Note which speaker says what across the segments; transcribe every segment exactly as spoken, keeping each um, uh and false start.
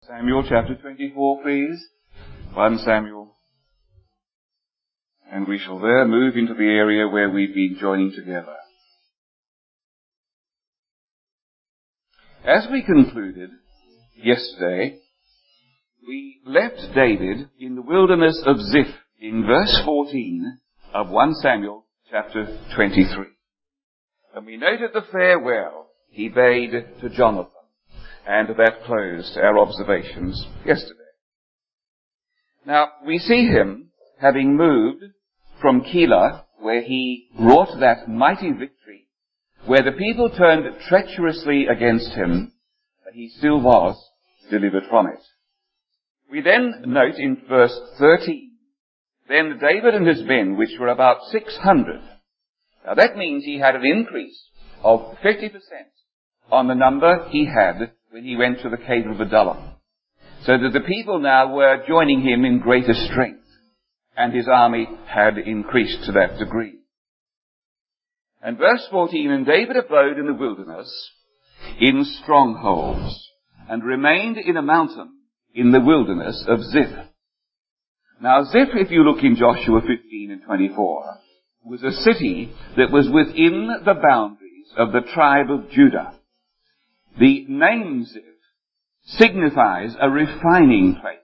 Speaker 1: Samuel chapter twenty-four, please. First Samuel. And we shall there move into the area where we've been joining together. As we concluded yesterday, we left David in the wilderness of Ziph in verse fourteen of First Samuel chapter twenty-three. And we noted the farewell he bade to Jonathan. And that closed our observations yesterday. Now, we see him having moved from Keilah, where he wrought that mighty victory, where the people turned treacherously against him, but he still was delivered from it. We then note in verse thirteen, then David and his men, which were about six hundred. Now that means he had an increase of fifty percent on the number he had when he went to the cave of Adullam. So that the people now were joining him in greater strength, and his army had increased to that degree. And verse fourteen, and David abode in the wilderness in strongholds, and remained in a mountain in the wilderness of Ziph. Now Ziph, if you look in Joshua fifteen and twenty-four, was a city that was within the boundaries of the tribe of Judah. The name Ziph signifies a refining place.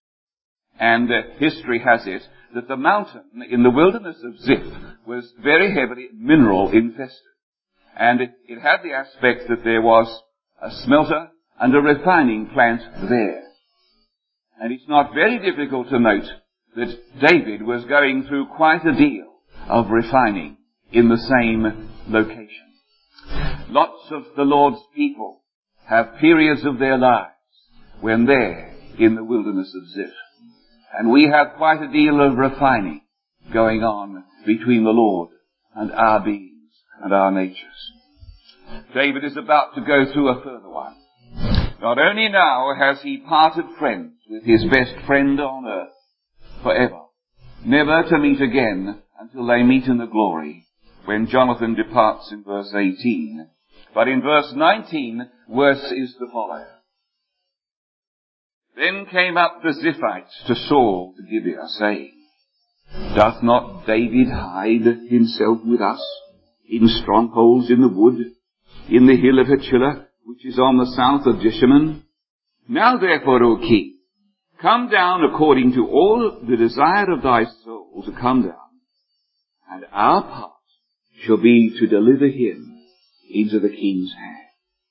Speaker 1: And uh, history has it that the mountain in the wilderness of Ziph was very heavily mineral infested. And it, it had the aspect that there was a smelter and a refining plant there. And it's not very difficult to note that David was going through quite a deal of refining in the same location. Lots of the Lord's people have periods of their lives when they're in the wilderness of Ziph. And we have quite a deal of refining going on between the Lord and our beings and our natures. David is about to go through a further one. Not only now has he parted friends with his best friend on earth forever, never to meet again until they meet in the glory, when Jonathan departs in verse eighteen. But in verse nineteen, worse is to follow. Then came up the Ziphites to Saul to Gibeah, saying, doth not David hide himself with us in strongholds in the wood, in the hill of Hachilah, which is on the south of Jeshemen? Now therefore, O king, come down according to all the desire of thy soul to come down, and our part shall be to deliver him into the king's hand.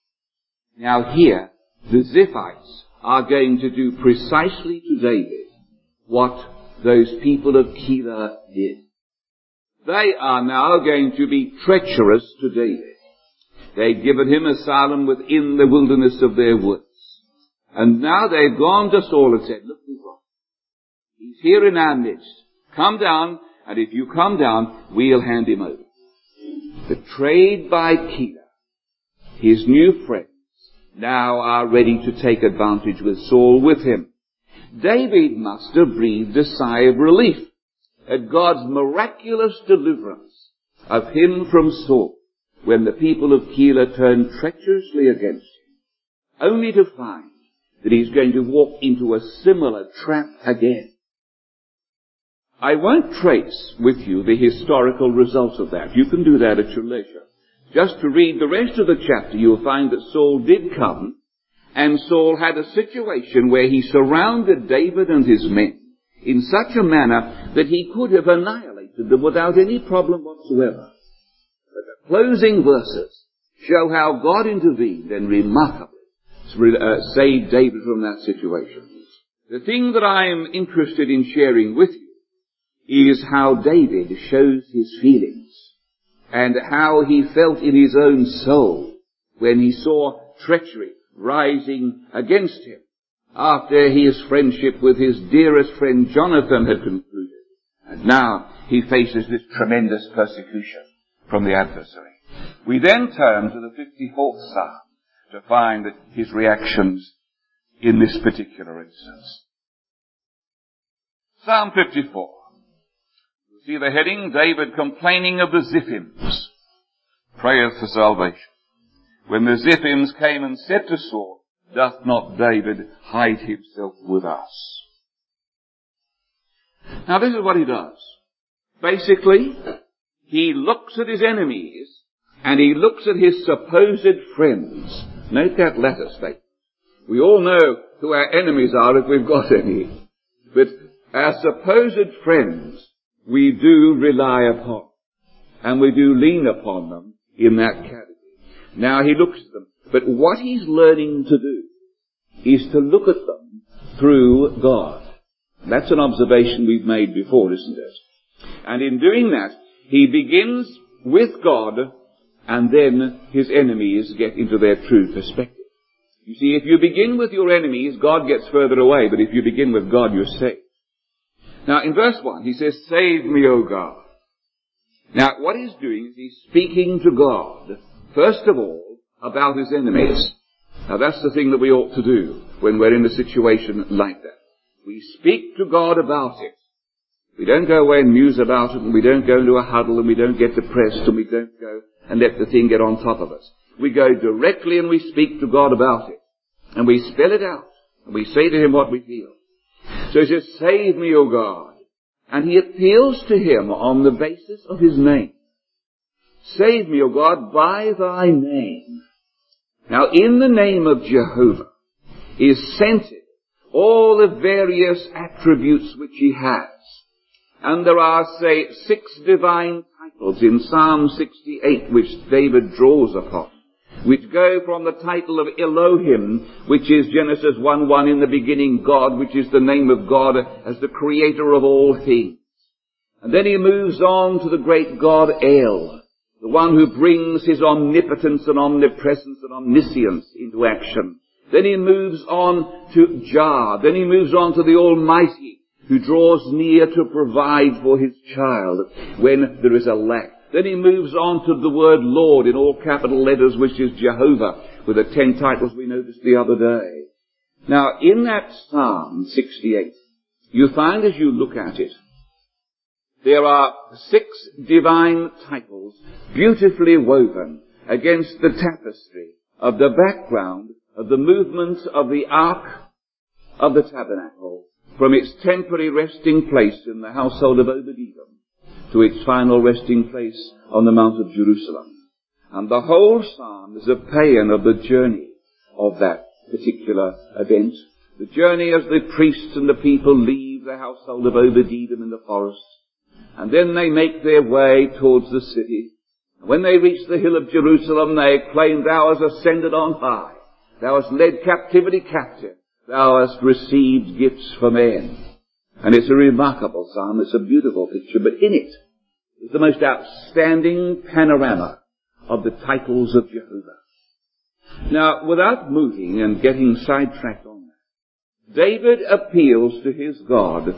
Speaker 1: Now here, the Ziphites are going to do precisely to David what those people of Keilah did. They are now going to be treacherous to David. They've given him asylum within the wilderness of their woods. And now they've gone to Saul and said, look, he's here in our midst. Come down, and if you come down, we'll hand him over. Betrayed by Keilah, his new friends now are ready to take advantage with Saul with him. David must have breathed a sigh of relief at God's miraculous deliverance of him from Saul when the people of Keilah turned treacherously against him, only to find that he's going to walk into a similar trap again. I won't trace with you the historical results of that. You can do that at your leisure. Just to read the rest of the chapter, you'll find that Saul did come, and Saul had a situation where he surrounded David and his men in such a manner that he could have annihilated them without any problem whatsoever. But the closing verses show how God intervened and remarkably uh, saved David from that situation. The thing that I am interested in sharing with you is how David shows his feelings and how he felt in his own soul when he saw treachery rising against him after his friendship with his dearest friend Jonathan had concluded. And now he faces this tremendous persecution from the adversary. We then turn to the fifty-fourth Psalm to find his reactions in this particular instance. Psalm fifty-four. See the heading, David complaining of the Ziphims, prayers for salvation. When the Ziphims came and said to Saul, doth not David hide himself with us? Now this is what he does. Basically, he looks at his enemies and he looks at his supposed friends. Note that latter statement. We all know who our enemies are if we've got any. But our supposed friends, we do rely upon. And we do lean upon them in that category. Now he looks at them. But what he's learning to do is to look at them through God. That's an observation we've made before, isn't it? And in doing that, he begins with God, and then his enemies get into their true perspective. You see, if you begin with your enemies, God gets further away, but if you begin with God, you're safe. Now, in verse one, he says, "Save me, O God." Now, what he's doing is he's speaking to God, first of all, about his enemies. Now, that's the thing that we ought to do when we're in a situation like that. We speak to God about it. We don't go away and muse about it, and we don't go into a huddle, and we don't get depressed, and we don't go and let the thing get on top of us. We go directly and we speak to God about it. And we spell it out. And we say to him what we feel. So he says, "Save me, O God." And he appeals to him on the basis of his name. "Save me, O God, by thy name." Now, in the name of Jehovah is centered all the various attributes which he has. And there are, say, six divine titles in Psalm sixty-eight which David draws upon, which go from the title of Elohim, which is Genesis one one, in the beginning God, which is the name of God as the creator of all things. And then he moves on to the great God El, the one who brings his omnipotence and omnipresence and omniscience into action. Then he moves on to Jah. Then he moves on to the Almighty, who draws near to provide for his child when there is a lack. Then he moves on to the word Lord in all capital letters, which is Jehovah, with the ten titles we noticed the other day. Now, in that Psalm sixty-eight, you find as you look at it, there are six divine titles beautifully woven against the tapestry of the background of the movement of the Ark of the Tabernacle from its temporary resting place in the household of Obed-Edom to its final resting place on the Mount of Jerusalem. And the whole psalm is a paean of the journey of that particular event. The journey as the priests and the people leave the household of Obed-Edom in the forest, and then they make their way towards the city. When they reach the hill of Jerusalem, they acclaim, "Thou hast ascended on high. Thou hast led captivity captive. Thou hast received gifts for men." And it's a remarkable psalm. It's a beautiful picture. But in it is the most outstanding panorama of the titles of Jehovah. Now, without moving and getting sidetracked on that, David appeals to his God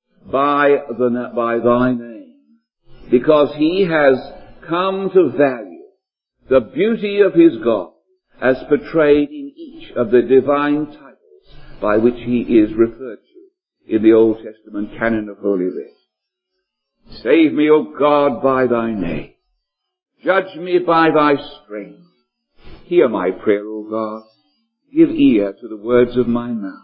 Speaker 1: by, the, by thy name, because he has come to value the beauty of his God as portrayed in each of the divine titles by which he is referred to in the Old Testament canon of Holy Writ. "Save me, O God, by thy name. Judge me by thy strength. Hear my prayer, O God. Give ear to the words of my mouth."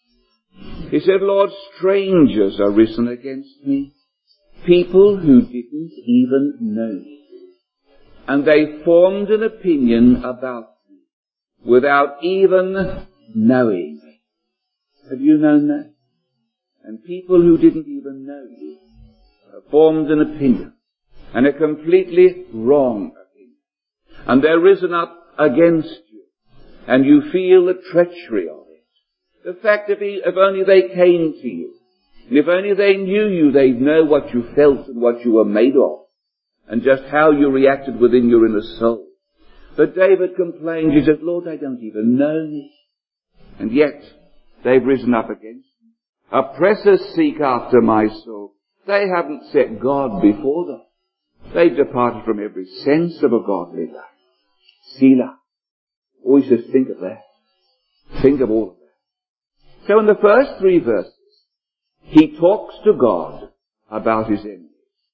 Speaker 1: He said, "Lord, strangers are risen against me, people who didn't even know me. And they formed an opinion about me without even knowing me." Have you known that? And people who didn't even know you have formed an opinion, and a completely wrong opinion. And they're risen up against you, and you feel the treachery of it. The fact that if only they came to you, and if only they knew you, they'd know what you felt and what you were made of, and just how you reacted within your inner soul. But David complained, he said, "Lord, they don't even know me." And yet, they've risen up against me. Oppressors seek after my soul. They haven't set God before them. They've departed from every sense of a godly life. Selah. Always just think of that. Think of all of that. So in the first three verses, he talks to God about his enemies.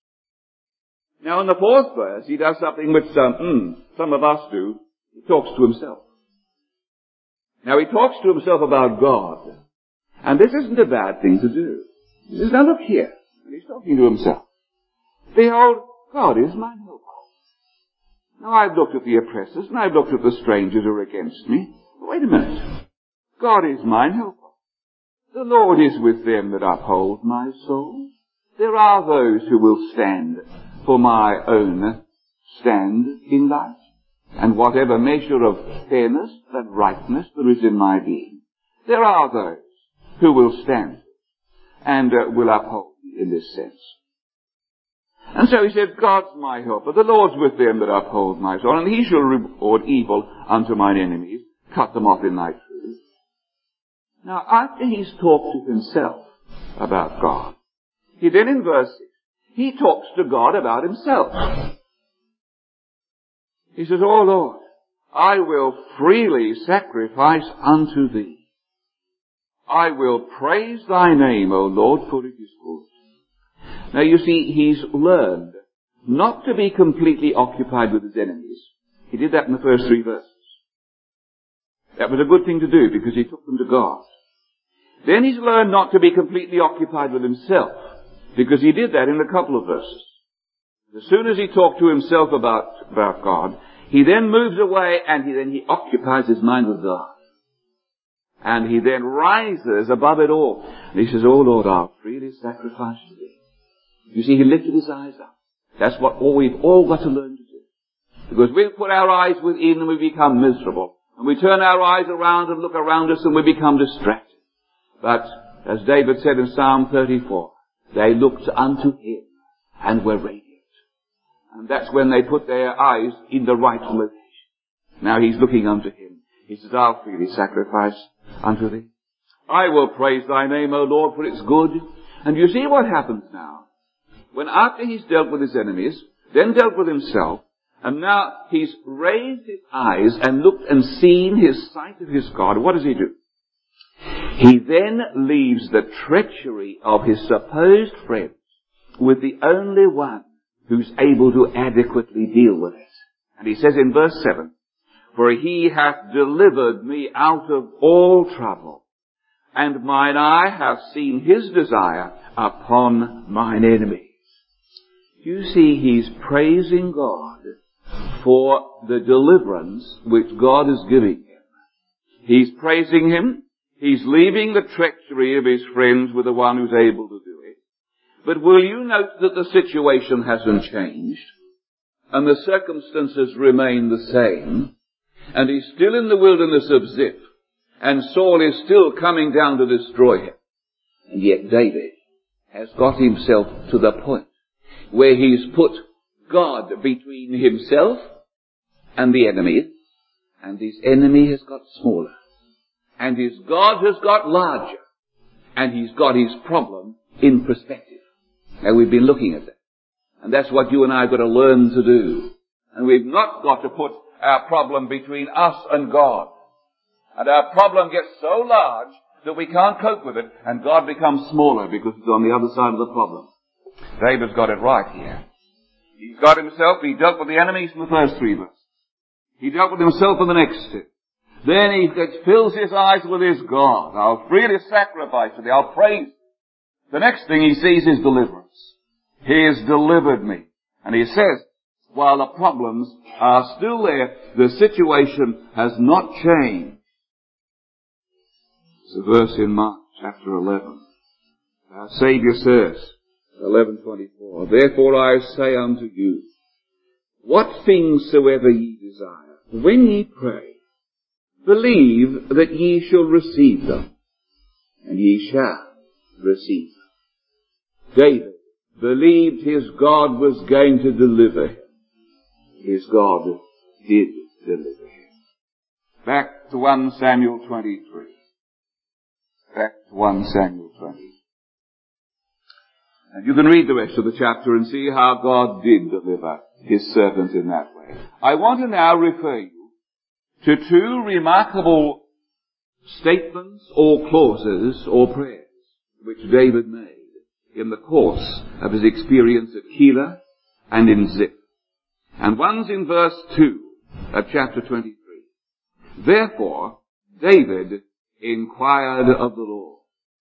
Speaker 1: Now in the fourth verse, he does something which um, mm, some of us do. He talks to himself. Now he talks to himself about God. And this isn't a bad thing to do. He says, now look here. And he's talking to himself. Behold, God is my helper. Now I've looked at the oppressors, and I've looked at the strangers who are against me. But wait a minute. God is mine helper. The Lord is with them that uphold my soul. There are those who will stand for my own stand in life, and whatever measure of fairness and rightness there is in my being, there are those who will stand and uh, will uphold me in this sense. And so he said, God's my helper, the Lord's with them that uphold my soul, and he shall reward evil unto mine enemies, cut them off in my truth. Now, after he's talked to himself about God, he then in verse six, he talks to God about himself. He says, O Lord, I will freely sacrifice unto thee. I will praise thy name, O Lord, for it is good. Now you see, he's learned not to be completely occupied with his enemies. He did that in the first three verses. That was a good thing to do because he took them to God. Then he's learned not to be completely occupied with himself because he did that in a couple of verses. As soon as he talked to himself about, about God, he then moves away and he, then he occupies his mind with God. And he then rises above it all. And he says, Oh Lord, I'll freely sacrifice to thee. You see, he lifted his eyes up. That's what all we've all got to learn to do. Because we put our eyes within and we become miserable. And we turn our eyes around and look around us and we become distracted. But, as David said in Psalm thirty-four, they looked unto him and were radiant. And that's when they put their eyes in the right location. Now he's looking unto him. He says, I'll freely sacrifice unto thee. I will praise thy name, O Lord, for it's good. And you see what happens now. When after he's dealt with his enemies, then dealt with himself, and now he's raised his eyes and looked and seen his sight of his God, what does he do? He then leaves the treachery of his supposed friends with the only one who's able to adequately deal with it. And he says in verse seven, For he hath delivered me out of all trouble, and mine eye hath seen his desire upon mine enemies. You see, he's praising God for the deliverance which God is giving him. He's praising him. He's leaving the treachery of his friends with the one who's able to do it. But will you note that the situation hasn't changed, and the circumstances remain the same, and he's still in the wilderness of Ziph, and Saul is still coming down to destroy him. And yet David has got himself to the point where he's put God between himself and the enemy, and his enemy has got smaller, and his God has got larger, and he's got his problem in perspective. Now we've been looking at that, and that's what you and I have got to learn to do. And we've not got to put our problem between us and God. And our problem gets so large that we can't cope with it, and God becomes smaller because it's on the other side of the problem. David's got it right here. He's got himself, he dealt with the enemies in the first three verses. He dealt with himself in the next two. Then he fills his eyes with his God. I'll freely sacrifice to thee, I'll praise. The next thing he sees is deliverance. He has delivered me. And he says, while the problems are still there, the situation has not changed. It's a verse in Mark chapter eleven. Our Saviour says, eleven twenty-four, Therefore I say unto you, what things soever ye desire, when ye pray, believe that ye shall receive them, and ye shall receive them. David believed his God was going to deliver him. His God did deliver him. Back to First Samuel twenty-three. Back to First Samuel twenty. And you can read the rest of the chapter and see how God did deliver his servant in that way. I want to now refer you to two remarkable statements or clauses or prayers which David made in the course of his experience at Keilah and in Ziph. And one's in verse two of chapter twenty-three. Therefore, David inquired of the Lord.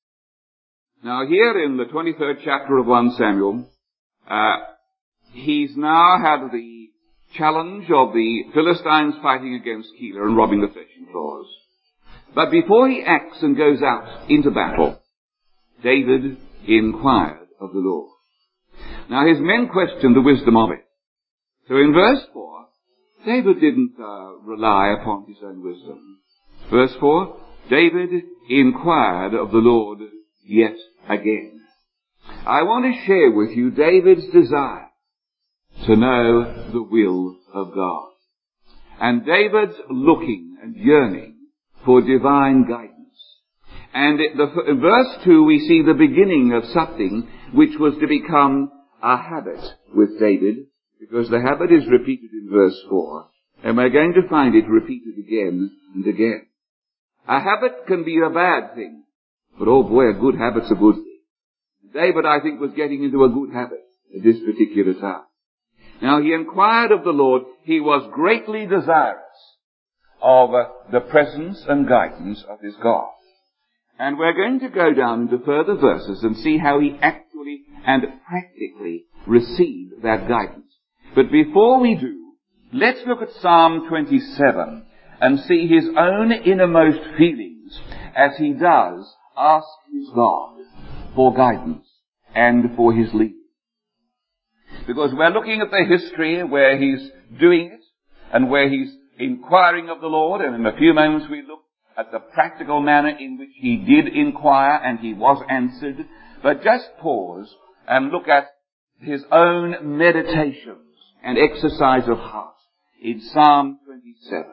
Speaker 1: Now here in the twenty-third chapter of First Samuel, uh, he's now had the challenge of the Philistines fighting against Keilah and robbing the threshing floors. But before he acts and goes out into battle, David inquired of the Lord. Now his men questioned the wisdom of it. So in verse four, David didn't uh, rely upon his own wisdom. Verse four, David inquired of the Lord yet again. I want to share with you David's desire to know the will of God. And David's looking and yearning for divine guidance. And it, the, in verse two we see the beginning of something which was to become a habit with David, because the habit is repeated in verse four, and we're going to find it repeated again and again. A habit can be a bad thing, but oh boy, a good habit's a good thing. David, I think, was getting into a good habit at this particular time. Now, he inquired of the Lord. He was greatly desirous of uh, the presence and guidance of his God. And we're going to go down into further verses and see how he actually and practically received that guidance. But before we do, let's look at Psalm twenty-seven and see his own innermost feelings as he does ask his God for guidance and for his leading. Because we're looking at the history where he's doing it and where he's inquiring of the Lord, and in a few moments we look at the practical manner in which he did inquire and he was answered. But just pause and look at his own meditations and exercise of heart in Psalm twenty-seven.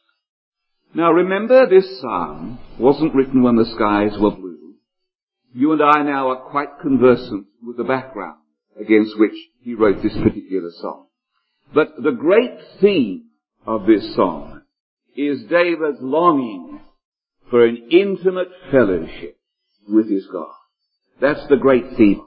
Speaker 1: Now remember, this psalm wasn't written when the skies were blue. You and I now are quite conversant with the background against which he wrote this particular song. But the great theme of this song is David's longing for an intimate fellowship with his God. That's the great theme.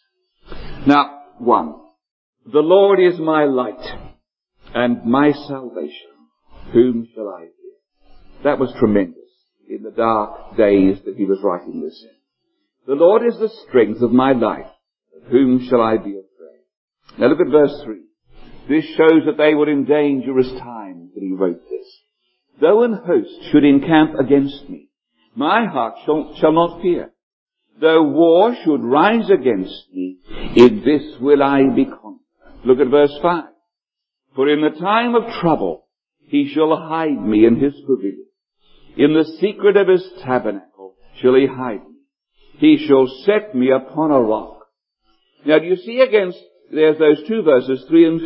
Speaker 1: Now, one, the Lord is my light and my salvation. Whom shall I fear? That was tremendous in the dark days that he was writing this in. The Lord is the strength of my life. Of whom shall I be afraid? Now look at verse three. This shows that they were in dangerous times when he wrote this. Though an host should encamp against me, my heart shall, shall not fear. Though war should rise against me, in this will I be confident. Look at verse five. For in the time of trouble, he shall hide me in his pavilion. In the secret of his tabernacle shall he hide me. He shall set me upon a rock. Now do you see against, there's those two verses, three and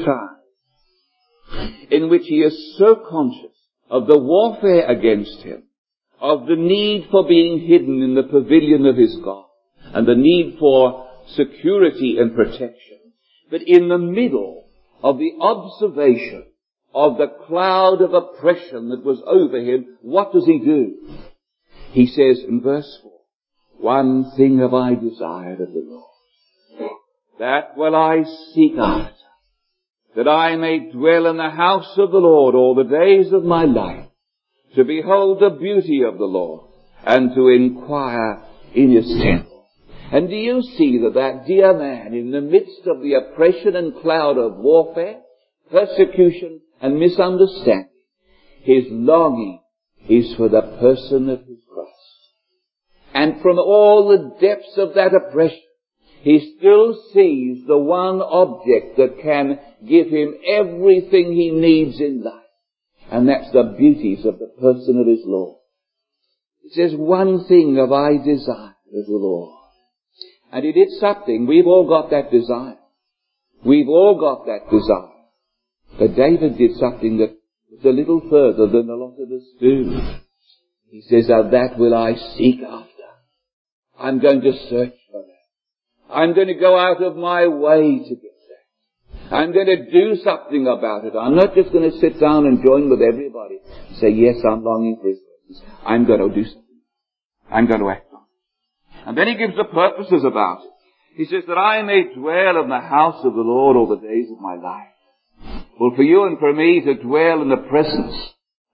Speaker 1: five, in which he is so conscious of the warfare against him, of the need for being hidden in the pavilion of his God, and the need for security and protection. But in the middle of the observation of the cloud of oppression that was over him, what does he do? He says in verse four, one thing have I desired of the Lord, that will I seek after, that I may dwell in the house of the Lord all the days of my life, to behold the beauty of the Lord, and to inquire in his temple. And do you see that that dear man, in the midst of the oppression and cloud of warfare, persecution and misunderstanding, his longing is for the person of his Christ. And from all the depths of that oppression, he still sees the one object that can give him everything he needs in life. And that's the beauties of the person of his Lord. It says, one thing have I desired of the Lord. And he did something. We've all got that desire. We've all got that desire. But David did something that was a little further than a lot of us do. He says, of that will I seek after. I'm going to search for that. I'm going to go out of my way to get that. I'm going to do something about it. I'm not just going to sit down and join with everybody and say, yes, I'm longing for his presence. I'm going to do something. I'm going to act on it. And then he gives the purposes about it. He says that I may dwell in the house of the Lord all the days of my life. Well, for you and for me to dwell in the presence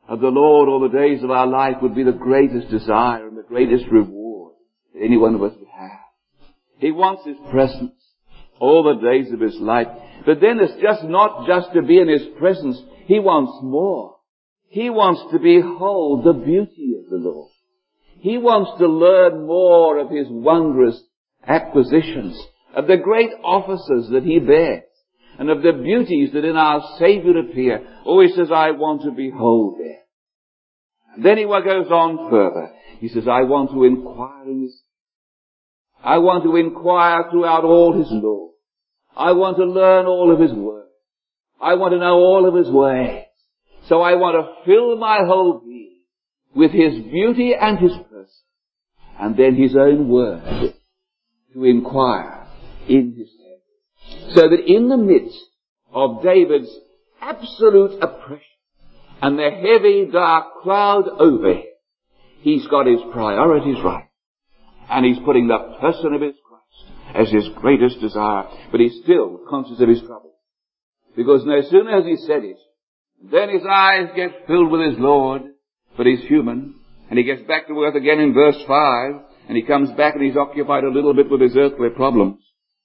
Speaker 1: of the Lord all the days of our life would be the greatest desire and the greatest reward that any one of us would have. He wants His presence all the days of his life. But then it's just not just to be in His presence. He wants more. He wants to behold the beauty of the Lord. He wants to learn more of His wondrous acquisitions, of the great offices that He bears, and of the beauties that in our Savior appear. Oh, he says, I want to behold them. And then he goes on further. He says, I want to inquire in His, I want to inquire throughout all His law. I want to learn all of His word. I want to know all of His ways. So I want to fill my whole being with His beauty and His person, and then His own word to inquire in His temple. So that in the midst of David's absolute oppression and the heavy dark cloud over him, he's got his priorities right. And he's putting the person of His Christ as his greatest desire. But he's still conscious of his trouble. Because no sooner has he said it, then his eyes get filled with his Lord. But he's human. And he gets back to earth again in verse five. And he comes back and he's occupied a little bit with his earthly problems.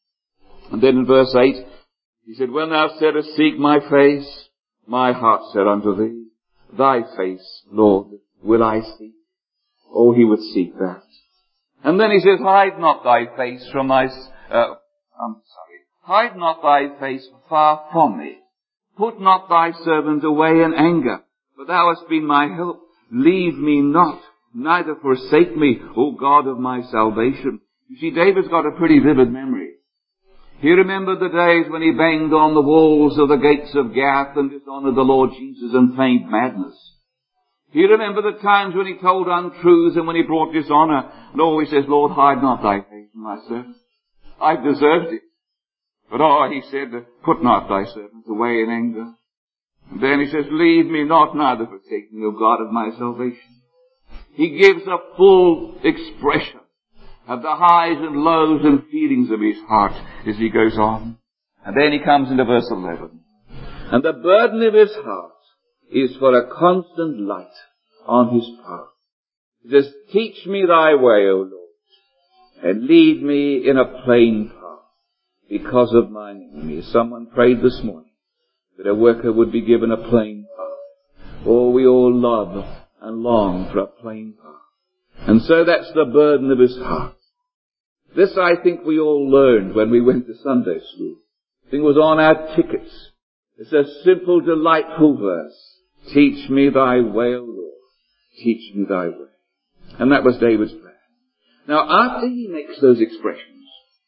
Speaker 1: And then in verse eight, he said, When thou saidst, Seek my face, my heart said unto thee, Thy face, Lord, will I seek. Oh, he would seek that. And then he says, Hide not thy face from my, uh, I'm sorry, hide not thy face far from me. Put not thy servant away in anger, for thou hast been my help. Leave me not, neither forsake me, O God of my salvation. You see, David's got a pretty vivid memory. He remembered the days when he banged on the walls of the gates of Gath and dishonored the Lord Jesus and feigned madness. He remembered the times when he told untruths and when he brought dishonor. And always says, Lord, hide not thy face from my servant. I've deserved it. But oh, he said, Put not thy servant away in anger. And then he says, Leave me not, neither forsake me, O God of my salvation. He gives a full expression of the highs and lows and feelings of his heart as he goes on. And then he comes into verse eleven. And the burden of his heart is for a constant light on his path. He says, Teach me thy way, O Lord, and lead me in a plain path because of mine enemies. Someone prayed this morning that a worker would be given a plain path. Oh, we all love and long for a plain path. And so that's the burden of his heart. This, I think, we all learned when we went to Sunday school. I think it was on our tickets. It's a simple, delightful verse. Teach me thy way, O Lord. Teach me thy way. And that was David's prayer. Now, after he makes those expressions,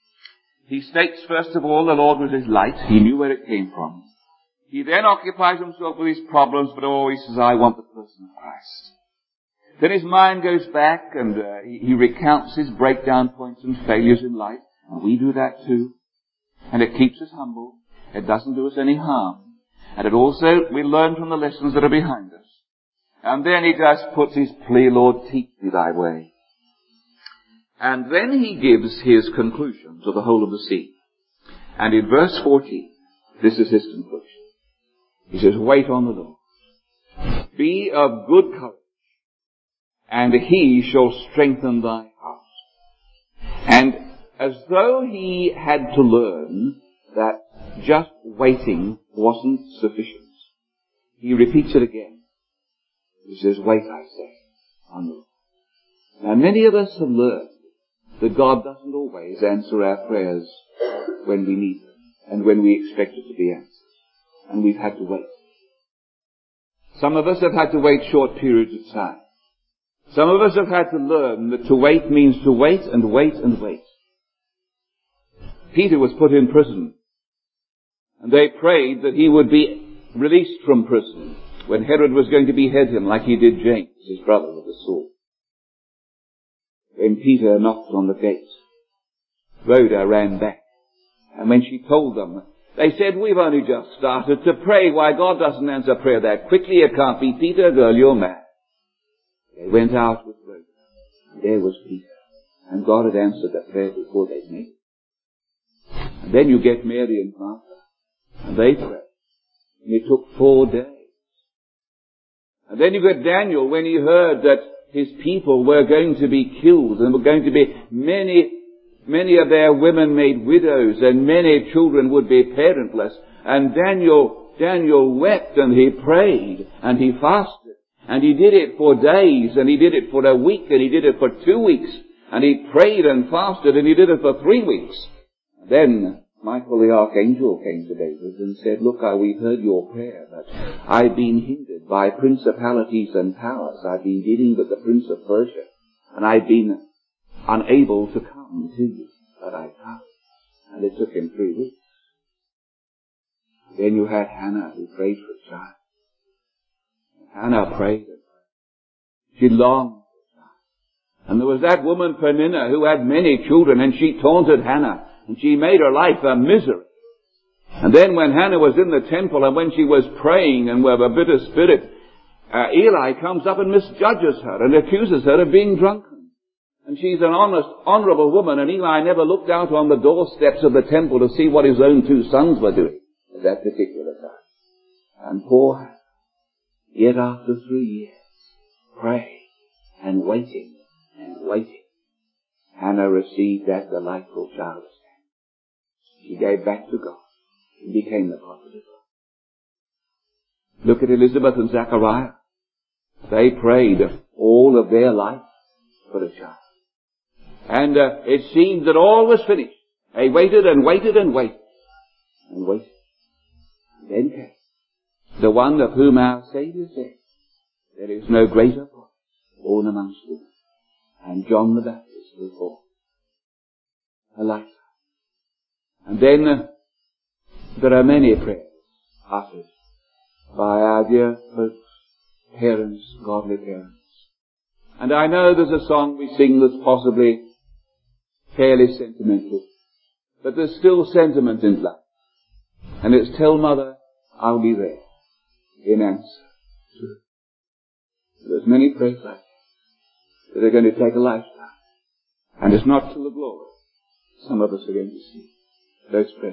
Speaker 1: he states, first of all, the Lord was his light. He knew where it came from. He then occupies himself with his problems, but always says, I want the person of Christ. Then his mind goes back and uh, he, he recounts his breakdown points and failures in life. And we do that too. And it keeps us humble. It doesn't do us any harm. And it also, we learn from the lessons that are behind us. And then he just puts his plea, Lord, teach me thy way. And then he gives his conclusion to the whole of the scene. And in verse fourteen, this is his conclusion. He says, Wait on the Lord. Be of good courage, and he shall strengthen thy heart. And as though he had to learn that just waiting wasn't sufficient, he repeats it again. He says, Wait, I say, on the Lord. Now, many of us have learned that God doesn't always answer our prayers when we need them and when we expect it to be answered. And we've had to wait. Some of us have had to wait short periods of time. Some of us have had to learn that to wait means to wait and wait and wait. Peter was put in prison, and they prayed that he would be released from prison when Herod was going to behead him like he did James, his brother, with a sword. When Peter knocked on the gate, Rhoda ran back, and when she told them, they said, We've only just started to pray. Why, God doesn't answer prayer that quickly. It can't be. Peter, girl, you're mad. They went out with Rhoda, and there was Peter. And God had answered that prayer before they'd made it. And then you get Mary and Martha, and they prayed. And it took four days. And then you got Daniel when he heard that his people were going to be killed and were going to be many, many of their women made widows and many children would be parentless. And Daniel, Daniel wept and he prayed and he fasted. And he did it for days and he did it for a week and he did it for two weeks. And he prayed and fasted and he did it for three weeks. Then Michael the archangel came to David and said, look, I, we've heard your prayer, but I've been hindered by principalities and powers. I've been dealing with the prince of Persia, and I've been unable to come to you, but I come. And it took him three weeks. Then you had Hannah who prayed for a child. Hannah prayed and prayed. She longed for a child. And there was that woman Peninnah who had many children, and she taunted Hannah. And she made her life a misery. And then when Hannah was in the temple and when she was praying and with a bitter spirit, uh, Eli comes up and misjudges her and accuses her of being drunken. And she's an honest, honorable woman, and Eli never looked out on the doorsteps of the temple to see what his own two sons were doing at that particular time. And poor Hannah, yet after three years, praying and waiting and waiting, Hannah received that delightful child. She gave back to God and became the prophet of God. Look at Elizabeth and Zachariah. They prayed all of their life for a child. And uh, it seemed that all was finished. They waited and waited and waited and waited. And then came the one of whom our Saviour said, there is no greater prophet born amongst women. And John the Baptist was born. A lifetime. And then uh, there are many prayers uttered by our dear folks, parents, godly parents. And I know there's a song we sing that's possibly fairly sentimental, but there's still sentiment in life. And it's tell mother, I'll be there in answer to it. There's many prayers like that that are going to take a lifetime. And it's not till the glory some of us are going to see those prayers.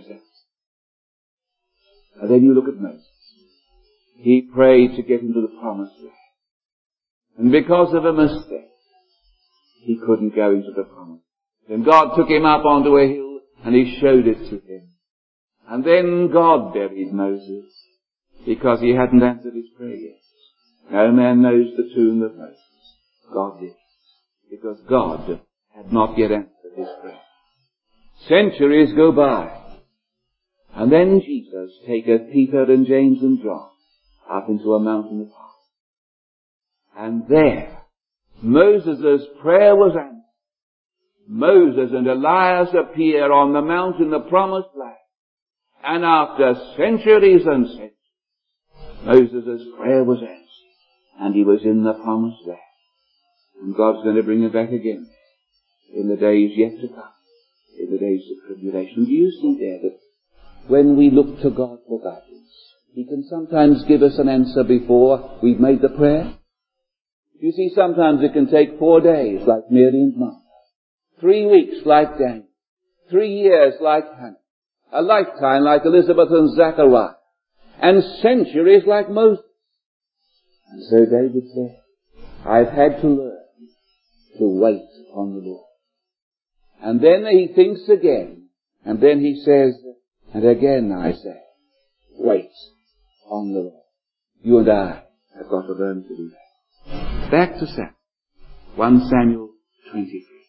Speaker 1: And then you look at Moses. He prayed to get into the promised land. And because of a mistake, he couldn't go into the promised land. And God took him up onto a hill and he showed it to him. And then God buried Moses because he hadn't answered his prayer yet. No man knows the tomb of Moses. God did. Because God had not yet answered his prayer. Centuries go by. And then Jesus taketh Peter and James and John up into a mountain apart. And there, Moses' prayer was answered. Moses and Elias appear on the mountain, the promised land. And after centuries and centuries, Moses' prayer was answered. And he was in the promised land. And God's going to bring him back again in the days yet to come. In the days of tribulation. Do you see there that when we look to God for guidance, he can sometimes give us an answer before we've made the prayer? You see, sometimes it can take four days like Mary and Martha, three weeks like Daniel, three years like Hannah, a lifetime like Elizabeth and Zachariah, and centuries like Moses. And so David said, I've had to learn to wait upon the Lord. And then he thinks again, and then he says, and again I say, wait on the Lord. You and I have got to learn to do that. Back to Samuel. First Samuel twenty-three.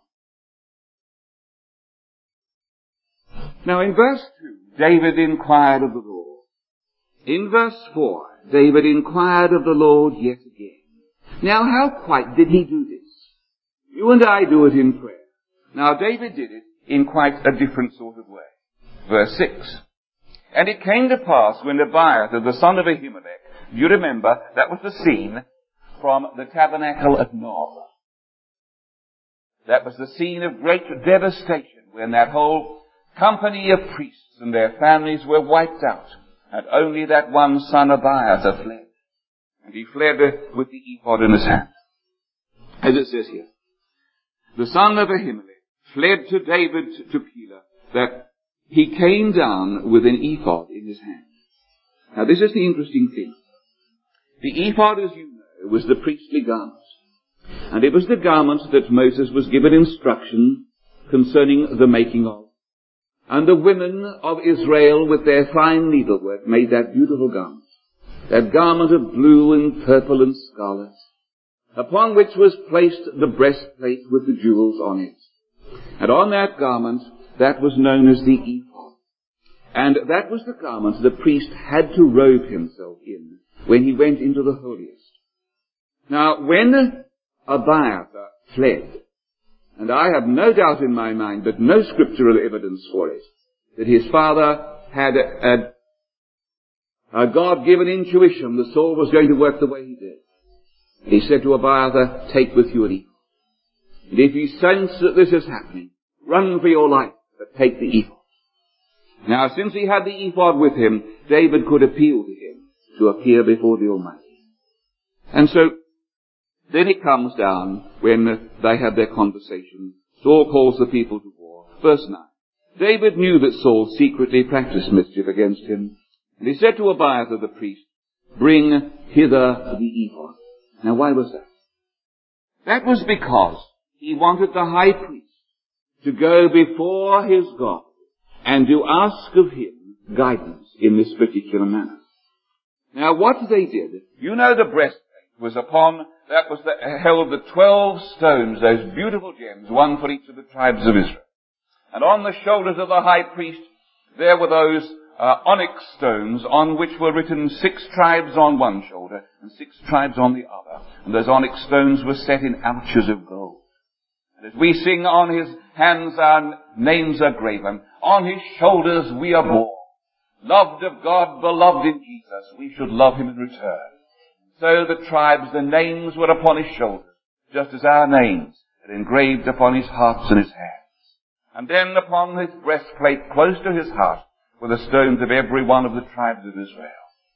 Speaker 1: Now in verse two, David inquired of the Lord. In verse four, David inquired of the Lord yet again. Now how quite did he do this? You and I do it in prayer. Now David did it in quite a different sort of way. Verse six. And it came to pass when Abiathar, the son of Ahimelech, you remember, that was the scene from the tabernacle at Nob. That was the scene of great devastation when that whole company of priests and their families were wiped out. And only that one son Abiathar fled. And he fled with the ephod in his hand. As it says here. The son of Ahimelech fled to David to Keilah, that he came down with an ephod in his hand. Now this is the interesting thing. The ephod, as you know, was the priestly garment. And it was the garment that Moses was given instruction concerning the making of. And the women of Israel, with their fine needlework, made that beautiful garment, that garment of blue and purple and scarlet, upon which was placed the breastplate with the jewels on it. And on that garment, that was known as the ephod. And that was the garment the priest had to robe himself in when he went into the holiest. Now, when Abiathar fled, and I have no doubt in my mind, but no scriptural evidence for it, that his father had a, a, a God-given intuition that Saul was going to work the way he did. He said to Abiathar, take with you an ephod. And if you sense that this is happening, run for your life, but take the ephod. Now, since he had the ephod with him, David could appeal to him to appear before the Almighty. And so, then it comes down when they have their conversation. Saul calls the people to war. Verse nine. David knew that Saul secretly practiced mischief against him. And he said to Abiathar the priest, bring hither the ephod. Now, why was that? That was because he wanted the high priest to go before his God and to ask of him guidance in this particular manner. Now, what they did, you know the breastplate was upon, that was the, held the twelve stones, those beautiful gems, one for each of the tribes of Israel. And on the shoulders of the high priest, there were those uh, onyx stones on which were written six tribes on one shoulder and six tribes on the other. And those onyx stones were set in ouches of gold. And as we sing, on his hands our names are graven, on his shoulders we are borne. Loved of God, beloved in Jesus, we should love him in return. So the tribes, the names were upon his shoulders, just as our names are engraved upon his hearts and his hands. And then upon his breastplate, close to his heart, were the stones of every one of the tribes of Israel.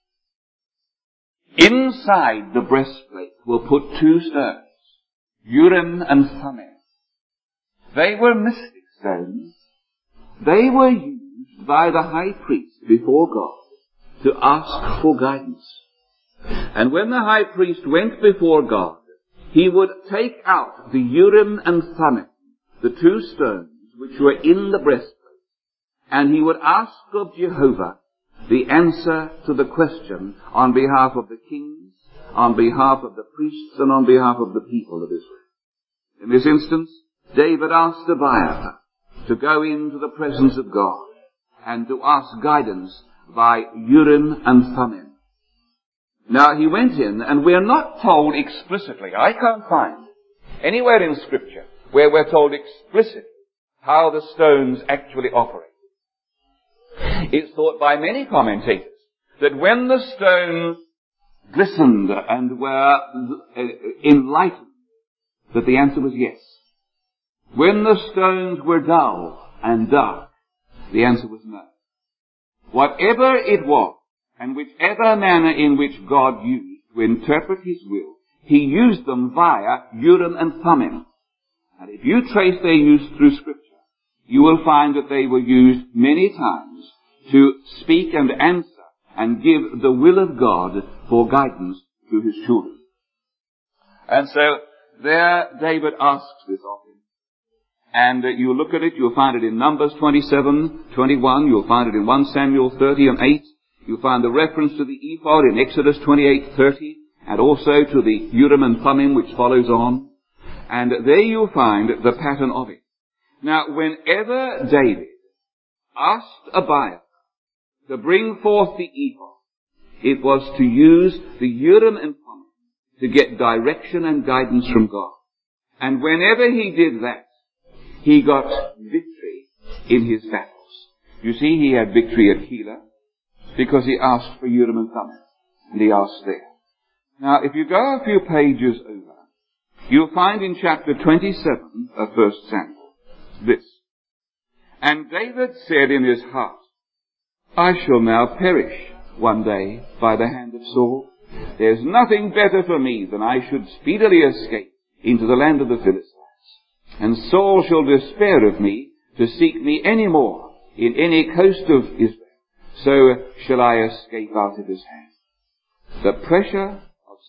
Speaker 1: Inside the breastplate were put two stones, Urim and Thummim. They were mystic stones. They were used by the high priest before God to ask for guidance. And when the high priest went before God, he would take out the Urim and Thummim, the two stones which were in the breastplate, and he would ask of Jehovah the answer to the question on behalf of the kings, on behalf of the priests, and on behalf of the people of Israel. In this instance, David asked Abiathar to go into the presence of God and to ask guidance by Urim and Thummim. Now, he went in, and we're not told explicitly, I can't find anywhere in Scripture where we're told explicitly how the stones actually operated. It's thought by many commentators that when the stones glistened and were enlightened, that the answer was yes. When the stones were dull and dark, the answer was no. Whatever it was, and whichever manner in which God used to interpret his will, he used them via Urim and Thummim. And if you trace their use through Scripture, you will find that they were used many times to speak and answer and give the will of God for guidance to his children. And so there David asks this of him. And uh, you look at it, you'll find it in Numbers twenty-seven, twenty-one, you'll find it in First Samuel thirty and eight, you'll find the reference to the ephod in Exodus twenty-eight, thirty, and also to the Urim and Thummim which follows on. And there you'll find the pattern of it. Now, whenever David asked Abiathar to bring forth the ephod, it was to use the Urim and Thummim to get direction and guidance from God. And whenever he did that, he got victory in his battles. You see, he had victory at Keilah because he asked for Urim and Thummim, and he asked there. Now, if you go a few pages over, you'll find in chapter twenty-seven of First Samuel this. And David said in his heart, I shall now perish one day by the hand of Saul. There's nothing better for me than I should speedily escape into the land of the Philistines. And Saul shall despair of me to seek me any more in any coast of Israel. So shall I escape out of his hand. The pressure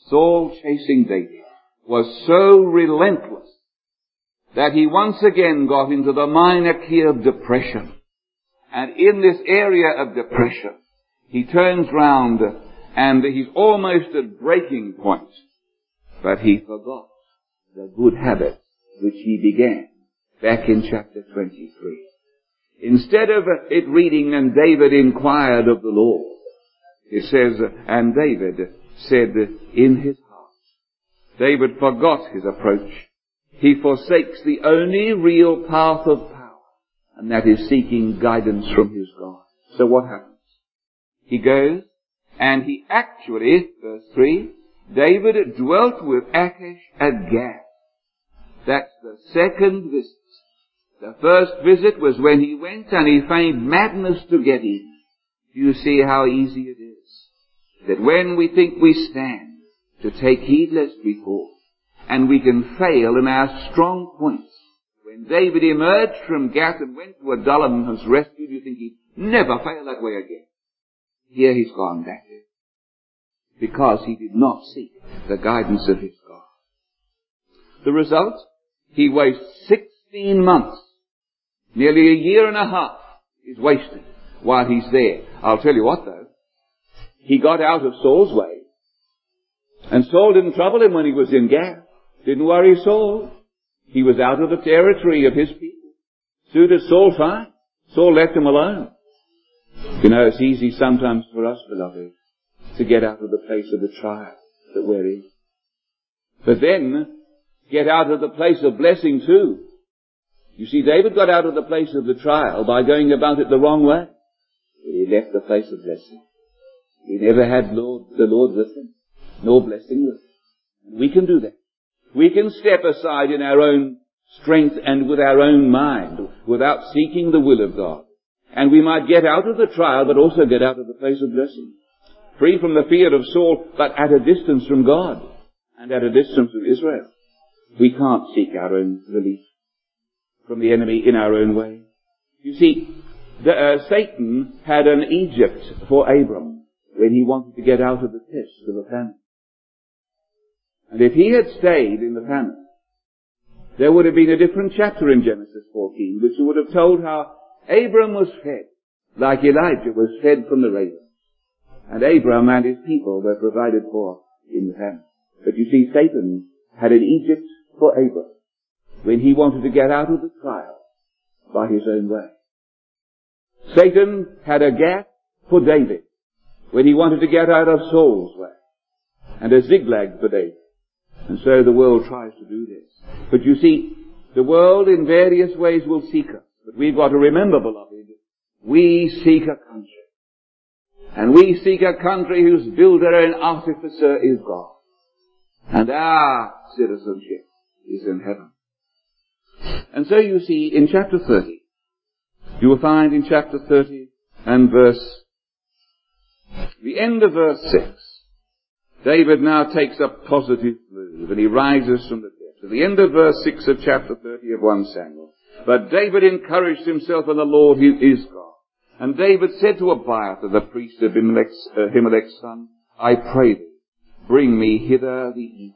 Speaker 1: Saul chasing David, was so relentless that he once again got into the minor key of depression. And in this area of depression, he turns round and he's almost at breaking point. But he forgot the good habits which he began back in chapter twenty-three. Instead of it reading, and David inquired of the Lord, it says, and David said in his heart. David forgot his approach. He forsakes the only real path of power, and that is seeking guidance from his God. So what happens? He goes, and he actually, verse three, David dwelt with Achish at Gath. That's the second visit. The first visit was when he went and he feigned madness to get in. You see how easy it is that when we think we stand, to take heed lest we fall, and we can fail in our strong points. When David emerged from Gath and went to Adullam and was rescued, you think he'd never fail that way again. Here he's gone back because he did not seek the guidance of his God. The result? He wastes sixteen months. Nearly a year and a half is wasted while he's there. I'll tell you what though, he got out of Saul's way. And Saul didn't trouble him when he was in Gath. Didn't worry Saul. He was out of the territory of his people. Suited Saul fine. Saul left him alone. You know, it's easy sometimes for us, beloved, to get out of the place of the trial that we're in. But then, get out of the place of blessing too. You see, David got out of the place of the trial by going about it the wrong way. He left the place of blessing. He never had Lord, the Lord with him, nor blessing with him. And we can do that. We can step aside in our own strength and with our own mind without seeking the will of God. And we might get out of the trial, but also get out of the place of blessing. Free from the fear of Saul, but at a distance from God and at a distance from Israel. We can't seek our own relief from the enemy in our own way. You see, the, uh, Satan had an Egypt for Abram when he wanted to get out of the test of the famine. And if he had stayed in the famine, there would have been a different chapter in Genesis fourteen, which would have told how Abram was fed, like Elijah was fed from the ravens. And Abram and his people were provided for in the famine. But you see, Satan had an Egypt for Abram when he wanted to get out of the trial by his own way. Satan had a Gath for David when he wanted to get out of Saul's way, and a Ziklag for David. And so the world tries to do this. But you see, the world in various ways will seek us. But we've got to remember, beloved, we seek a country. And we seek a country whose builder and artificer is God. And our citizenship is in heaven. And so you see, in chapter thirty, you will find in chapter thirty and verse, the end of verse six, David now takes a positive move and he rises from the dead. At the end of verse six of chapter thirty of First Samuel, but David encouraged himself in the Lord, who is God. And David said to Abiathar, the priest of Ahimelech's, uh, Ahimelech's son, I pray thee, bring me hither the ephod.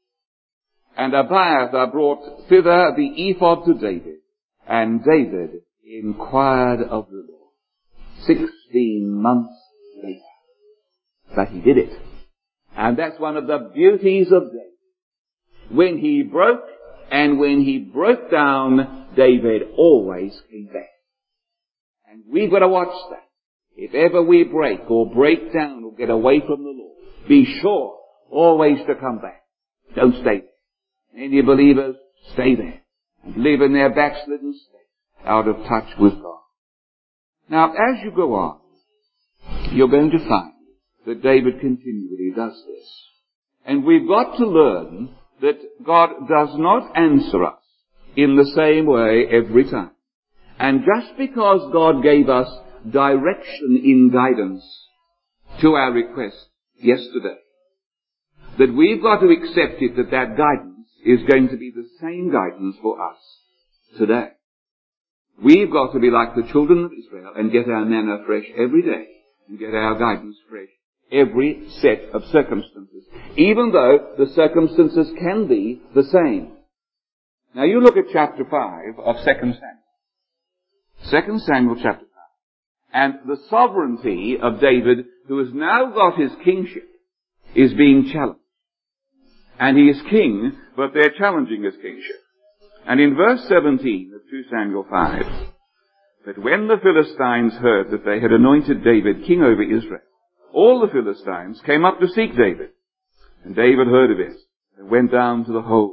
Speaker 1: And Abiathar brought thither the ephod to David, and David inquired of the Lord. Sixteen months later. But he did it. And that's one of the beauties of David. When he broke, and when he broke down, David always came back. And we've got to watch that. If ever we break or break down or get away from the Lord, be sure always to come back. Don't stay there. Any believers, stay there. And live in their backslidden state, out of touch with God. Now, as you go on, you're going to find that David continually does this. And we've got to learn that God does not answer us in the same way every time. And just because God gave us direction in guidance to our request yesterday, that we've got to accept it that that guidance is going to be the same guidance for us today. We've got to be like the children of Israel and get our manna fresh every day and get our guidance fresh every set of circumstances, even though the circumstances can be the same. Now you look at chapter five of Second Samuel. Second Samuel chapter five. And the sovereignty of David, who has now got his kingship, is being challenged. And he is king, but they're challenging his kingship. And in verse seventeen of Second Samuel five, "But when the Philistines heard that they had anointed David king over Israel, all the Philistines came up to seek David. And David heard of it, and went down to the hold.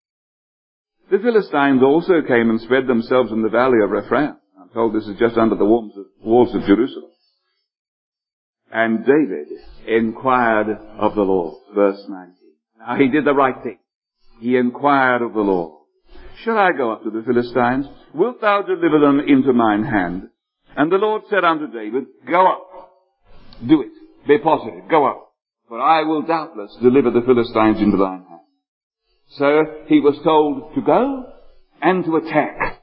Speaker 1: The Philistines also came and spread themselves in the valley of Rephaim." I'm told this is just under the walls of Jerusalem. "And David inquired of the Lord." Verse nineteen. Now he did the right thing. He inquired of the Lord, "Shall I go up to the Philistines? Wilt thou deliver them into mine hand?" And the Lord said unto David, "Go up. Do it. Be positive. Go up. For I will doubtless deliver the Philistines into thine hand." So he was told to go and to attack.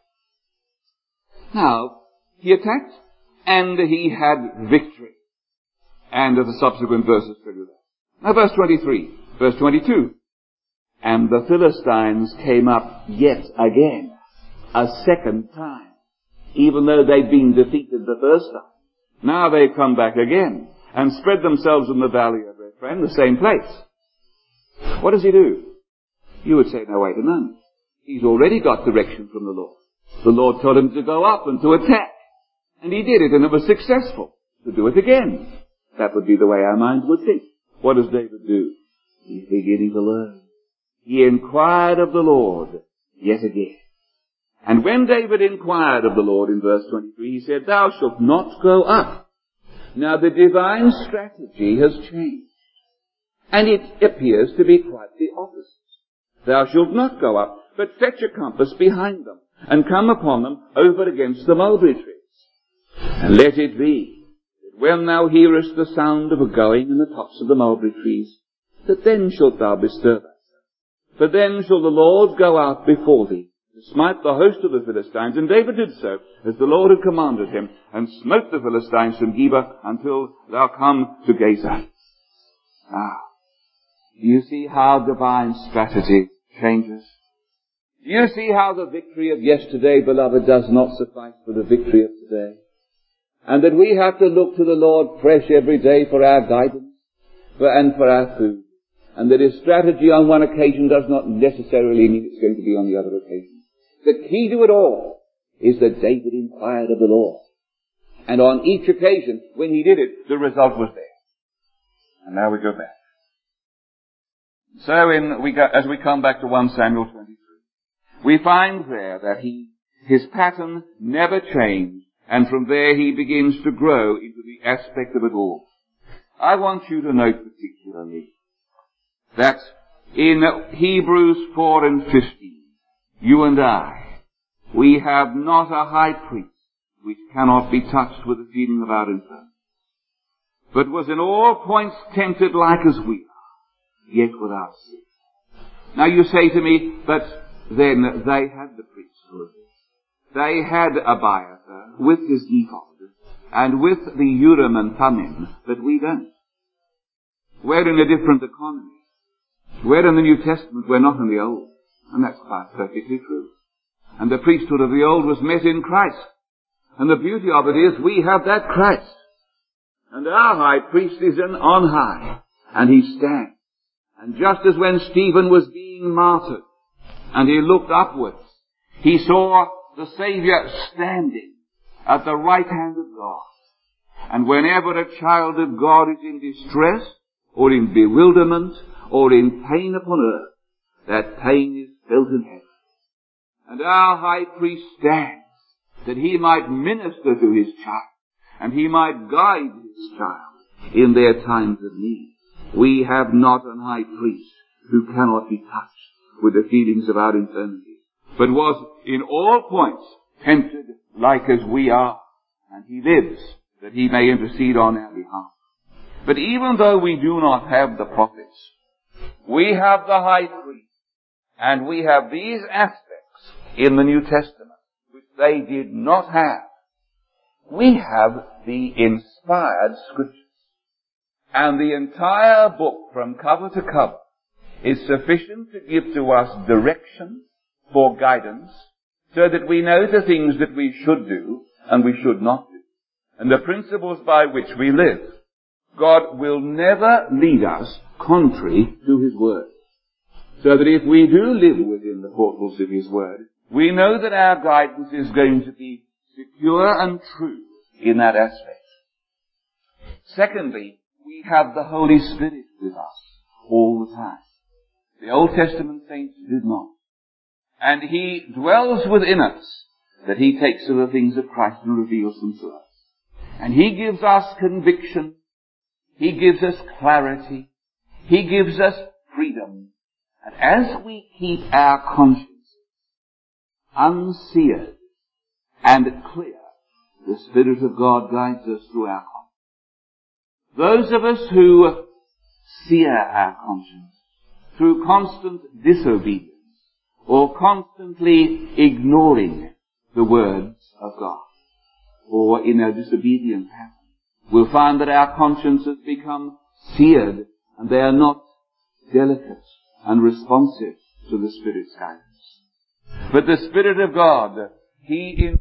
Speaker 1: Now, he attacked and he had victory. And the subsequent verses tell you that. Now verse twenty-three, verse twenty-two. "And the Philistines came up yet again, a second time, even though they'd been defeated the first time. Now they come back again and spread themselves in the valley of Rephaim," the same place. What does he do? You would say, "No, wait a moment. He's already got direction from the Lord. The Lord told him to go up and to attack. And he did it, and it was successful. To do it again." That would be the way our minds would think. What does David do? He's beginning to learn. He inquired of the Lord yet again. And when David inquired of the Lord in verse twenty-three, he said, "Thou shalt not go up." Now the divine strategy has changed. And it appears to be quite the opposite. "Thou shalt not go up, but fetch a compass behind them, and come upon them over against the mulberry trees. And let it be, that when thou hearest the sound of a going in the tops of the mulberry trees, that then shalt thou bestir thyself. For then shall the Lord go out before thee, to smite the host of the Philistines." And David did so, as the Lord had commanded him, and smote the Philistines from Geba until thou come to Gaza. Now, do you see how divine strategy changes? Do you see how the victory of yesterday, beloved, does not suffice for the victory of today? And that we have to look to the Lord fresh every day for our guidance for, and for our food. And that his strategy on one occasion does not necessarily mean it's going to be on the other occasion. The key to it all is that David inquired of the Lord. And on each occasion, when he did it, the result was there. And now we go back. So in, we go, as we come back to First Samuel twenty-three, we find there that he, his pattern never changed, and from there he begins to grow into the aspect of it all. I want you to note particularly that in Hebrews four and fifteen, you and I, we have not a high priest which cannot be touched with the feeling of our infirmity, but was in all points tempted like as we are, yet without sin. Now you say to me, but then they had the priesthood. They had Abiathar with his ephod and with the Urim and Thummim, but we don't. We're in a different economy. We're in the New Testament, we're not in the Old. And that's quite perfectly true. And the priesthood of the Old was met in Christ. And the beauty of it is we have that Christ. And our high priest is in, on high. And he stands. And just as when Stephen was being martyred, and he looked upwards, he saw the Saviour standing at the right hand of God. And whenever a child of God is in distress, or in bewilderment, or in pain upon earth, that pain is felt in heaven. And our high priest stands that he might minister to his child, and he might guide his child in their times of need. We have not an high priest who cannot be touched with the feelings of our infirmities, but was in all points tempted like as we are, and he lives that he may intercede on our behalf. But even though we do not have the prophets, we have the high priest, and we have these aspects in the New Testament which they did not have. We have the inspired Scriptures. And the entire book, from cover to cover, is sufficient to give to us direction for guidance, so that we know the things that we should do and we should not do, and the principles by which we live. God will never lead us contrary to His Word. So that if we do live within the portals of His Word, we know that our guidance is going to be secure and true in that aspect. Secondly, we have the Holy Spirit with us all the time. The Old Testament saints did not. And He dwells within us, that He takes to the things of Christ and reveals them to us. And He gives us conviction. He gives us clarity. He gives us freedom. And as we keep our consciences unseared and clear, the Spirit of God guides us through our conscience. Those of us who sear our conscience through constant disobedience or constantly ignoring the words of God, or in a disobedient pattern, we'll find that our consciences become seared and they are not delicate and responsive to the Spirit's guidance. But the Spirit of God, He in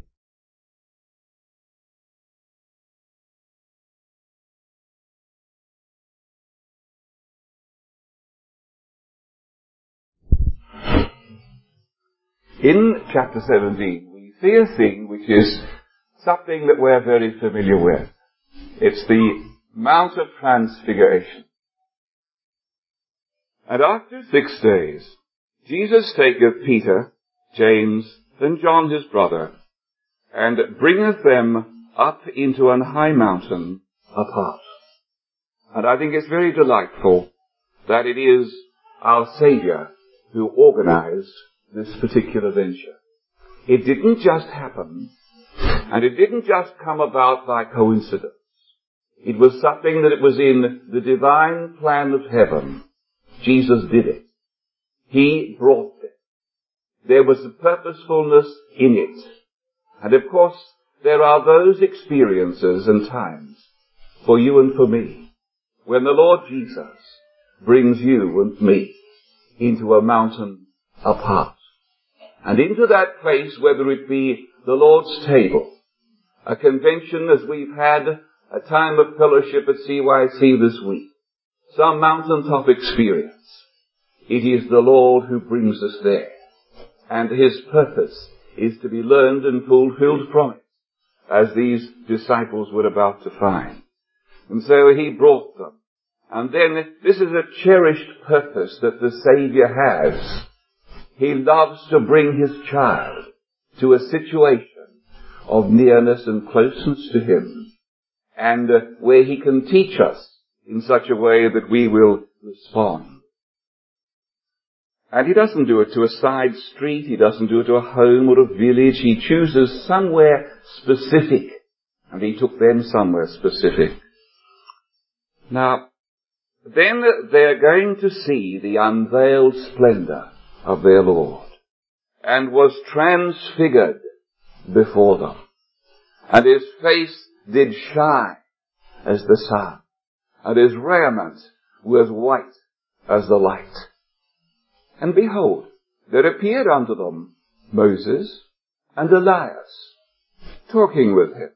Speaker 1: In chapter seventeen, we see a scene which is something that we're very familiar with. It's the Mount of Transfiguration. And after six days, Jesus taketh Peter, James, and John his brother, and bringeth them up into an high mountain apart. And I think it's very delightful that it is our Saviour who organized this particular venture. It didn't just happen, and it didn't just come about by coincidence. It was something that it was in the divine plan of heaven. Jesus did it. He brought it. There was a purposefulness in it. And of course, there are those experiences and times for you and for me when the Lord Jesus brings you and me into a mountain apart. And into that place, whether it be the Lord's table, a convention as we've had, a time of fellowship at C Y C this week, some mountaintop experience, it is the Lord who brings us there. And His purpose is to be learned and fulfilled from it, as these disciples were about to find. And so He brought them. And then this is a cherished purpose that the Saviour has. He loves to bring His child to a situation of nearness and closeness to Him, and uh, where He can teach us in such a way that we will respond. And He doesn't do it to a side street, He doesn't do it to a home or a village. He chooses somewhere specific, and He took them somewhere specific. Now, then they're going to see the unveiled splendor of their Lord, and was transfigured before them. And His face did shine as the sun, and His raiment was white as the light. And behold, there appeared unto them Moses and Elias, talking with Him.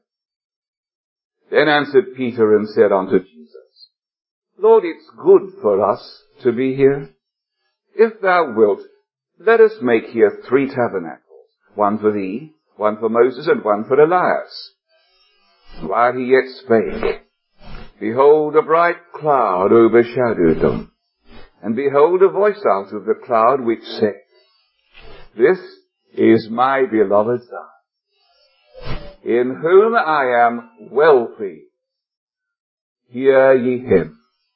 Speaker 1: Then answered Peter and said unto Jesus, Lord, it's good for us to be here. If Thou wilt, let us make here three tabernacles, one for Thee, one for Moses, and one for Elias. While he yet spake, behold, a bright cloud overshadowed them. And behold, a voice out of the cloud which said, This is my beloved Son, in whom I am well pleased. Hear ye Him.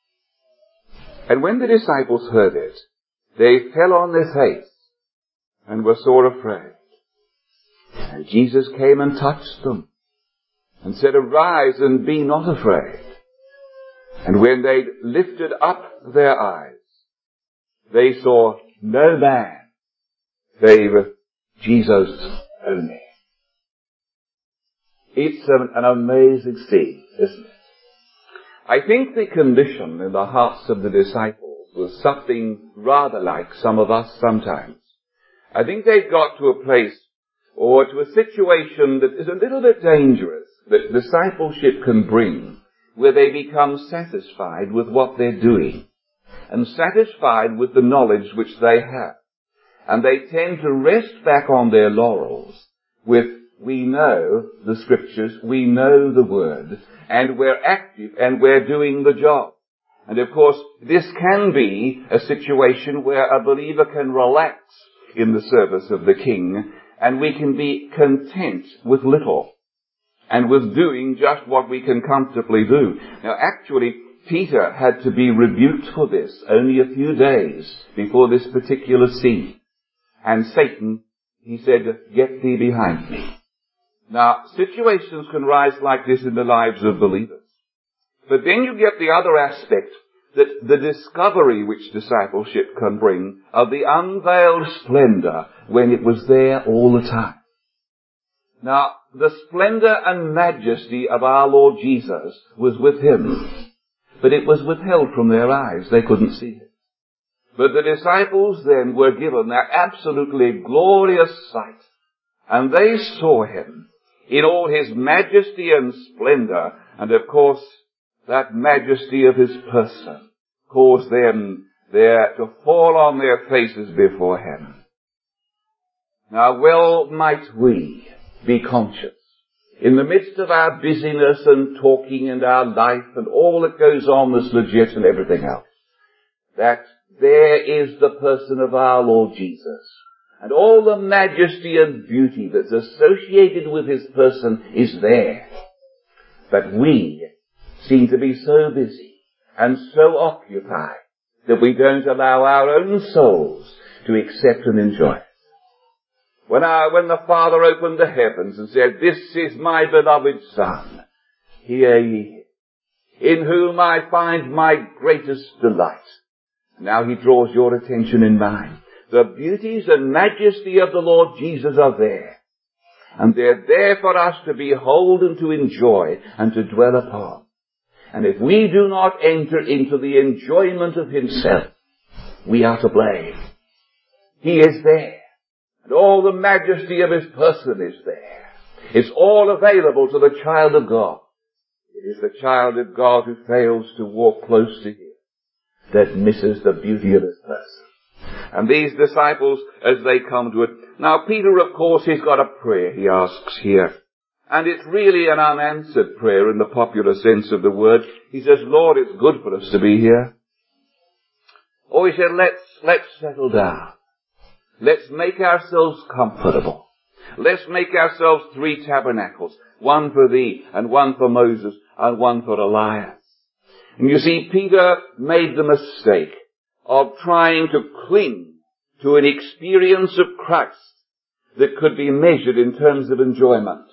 Speaker 1: And when the disciples heard it, they fell on their face, and were sore afraid. And Jesus came and touched them, and said, Arise, and be not afraid. And when they lifted up their eyes, they saw no man, save Jesus only. It's an, an amazing scene, isn't it? I think the condition in the hearts of the disciples was something rather like some of us sometimes. I think they got to a place or to a situation that is a little bit dangerous that discipleship can bring, where they become satisfied with what they're doing and satisfied with the knowledge which they have. And they tend to rest back on their laurels with, we know the scriptures, we know the word, and we're active and we're doing the job. And of course, this can be a situation where a believer can relax in the service of the King, and we can be content with little and with doing just what we can comfortably do. Now actually, Peter had to be rebuked for this only a few days before this particular scene. And Satan, he said, "Get thee behind me." Now, situations can rise like this in the lives of believers. But then you get the other aspect, that the discovery which discipleship can bring of the unveiled splendor when it was there all the time. Now, the splendor and majesty of our Lord Jesus was with him, but it was withheld from their eyes. They couldn't see it. But the disciples then were given that absolutely glorious sight, and they saw him in all his majesty and splendor, and of course, that majesty of his person caused them there to fall on their faces before him. Now, well might we be conscious, in the midst of our busyness and talking and our life and all that goes on that's legit and everything else, that there is the person of our Lord Jesus. And all the majesty and beauty that's associated with his person is there. But we seem to be so busy and so occupied that we don't allow our own souls to accept and enjoy it. When, our, when the Father opened the heavens and said, "This is my beloved Son, hear ye him, in whom I find my greatest delight." Now he draws your attention and mine. The beauties and majesty of the Lord Jesus are there. And they're there for us to behold and to enjoy and to dwell upon. And if we do not enter into the enjoyment of himself, we are to blame. He is there. And all the majesty of his person is there. It's all available to the child of God. It is the child of God who fails to walk close to him that misses the beauty of his person. And these disciples, as they come to it, now Peter, of course, he's got a prayer he asks here. And it's really an unanswered prayer in the popular sense of the word. He says, "Lord, it's good for us to be here." Or he said, let's, let's settle down. Let's make ourselves comfortable. Let's make ourselves three tabernacles. One for thee, and one for Moses, and one for Elias. And you see, Peter made the mistake of trying to cling to an experience of Christ that could be measured in terms of enjoyment.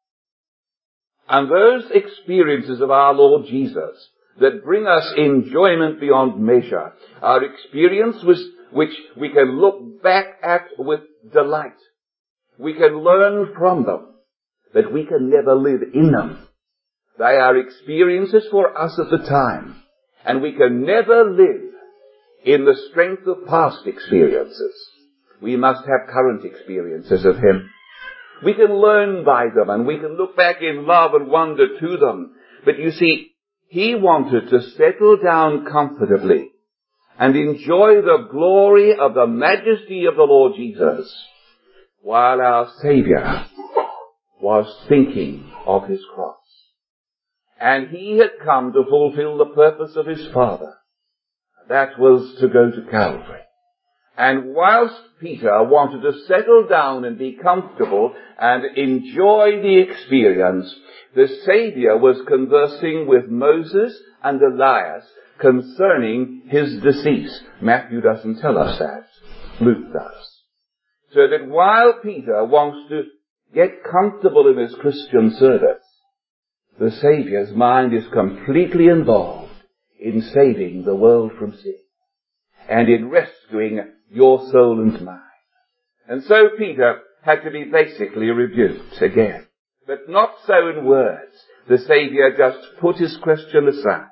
Speaker 1: And those experiences of our Lord Jesus that bring us enjoyment beyond measure are experiences which we can look back at with delight. We can learn from them, but we can never live in them. They are experiences for us at the time, and we can never live in the strength of past experiences. We must have current experiences of him. We can learn by them, and we can look back in love and wonder to them. But you see, he wanted to settle down comfortably and enjoy the glory of the majesty of the Lord Jesus, while our Savior was thinking of his cross. And he had come to fulfill the purpose of his Father. That was to go to Calvary. And whilst Peter wanted to settle down and be comfortable and enjoy the experience, the Saviour was conversing with Moses and Elias concerning his decease. Matthew doesn't tell us that. Luke does. So that while Peter wants to get comfortable in his Christian service, the Saviour's mind is completely involved in saving the world from sin and in rescuing your soul and mine. And so Peter had to be basically rebuked again. But not so in words. The Saviour just put his question aside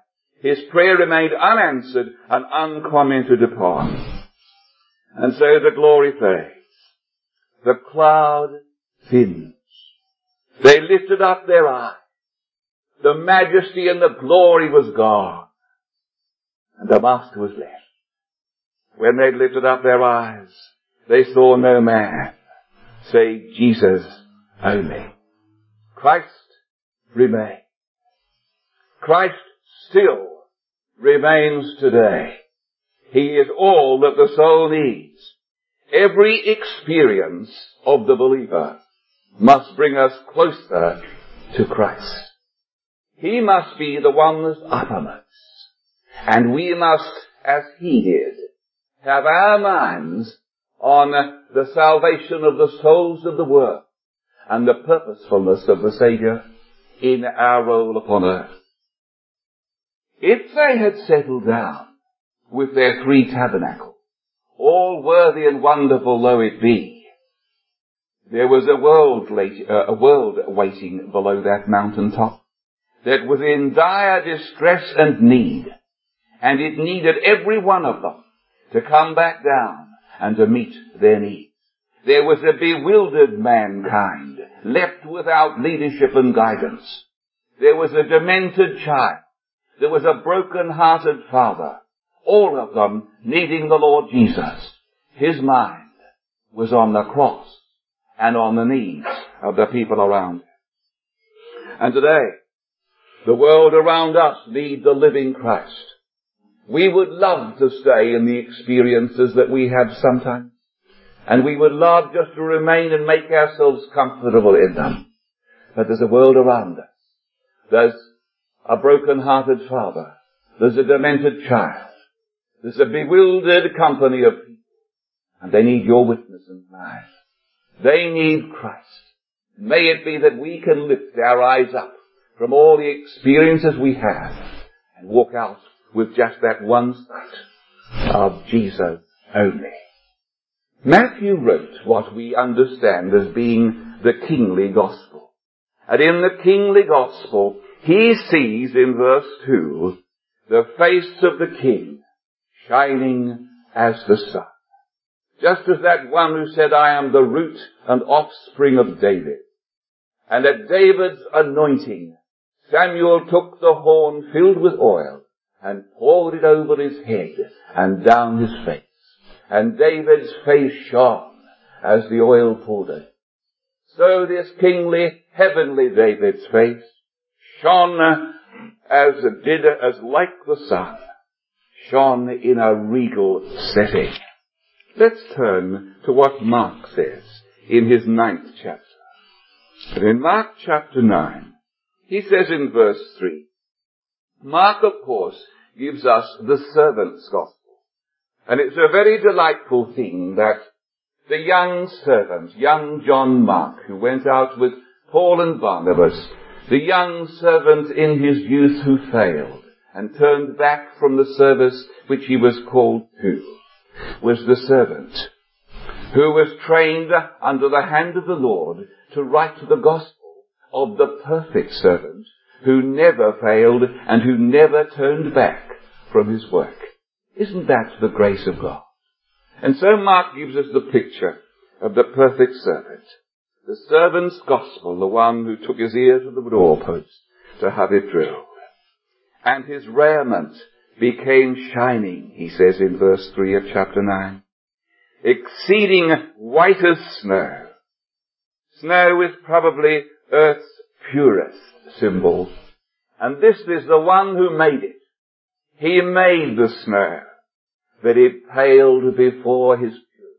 Speaker 1: His prayer remained unanswered and uncommented upon. And so the glory fades. The cloud thins. They lifted up their eyes. The majesty and the glory was gone. And the Master was left. When they lifted up their eyes, they saw no man, save Jesus only. Christ remained. Christ still remains today. He is all that the soul needs. Every experience of the believer must bring us closer to Christ. He must be the one that's uppermost. And we must, as he did, have our minds on the salvation of the souls of the world and the purposefulness of the Saviour in our role upon earth. If they had settled down with their three tabernacles, all worthy and wonderful though it be, there was a world, late, uh, a world waiting below that mountain top that was in dire distress and need, and it needed every one of them to come back down and to meet their needs. There was a bewildered mankind, left without leadership and guidance. There was a demented child. There was a broken-hearted father. All of them needing the Lord Jesus. His mind was on the cross and on the needs of the people around him. And today, the world around us needs the living Christ. We would love to stay in the experiences that we have sometimes. And we would love just to remain and make ourselves comfortable in them. But there's a world around us. There's a broken-hearted father. There's a demented child. There's a bewildered company of people. And they need your witness and mine. They need Christ. May it be that we can lift our eyes up from all the experiences we have and walk out with just that one sight of Jesus only. Matthew wrote what we understand as being the kingly gospel. And in the kingly gospel, he sees in verse two the face of the king shining as the sun. Just as that one who said, I am the root and offspring of David. And at David's anointing, Samuel took the horn filled with oil and poured it over his head and down his face. And David's face shone as the oil poured it. So this kingly, heavenly David's face shone as it did, as like the sun, shone in a regal setting. Let's turn to what Mark says in his ninth chapter. And in Mark chapter nine, he says in verse three, Mark, of course, gives us the servant's gospel. And it's a very delightful thing that the young servant, young John Mark, who went out with Paul and Barnabas, the young servant in his youth who failed and turned back from the service which he was called to, was the servant who was trained under the hand of the Lord to write the gospel of the perfect servant who never failed and who never turned back from his work. Isn't that the grace of God? And so Mark gives us the picture of the perfect servant. The servant's gospel, the one who took his ear to the doorpost to have it drilled. And his raiment became shining, he says in verse three of chapter nine. Exceeding white as snow. Snow is probably earth's purest symbol. And this is the one who made it. He made the snow, but it paled before his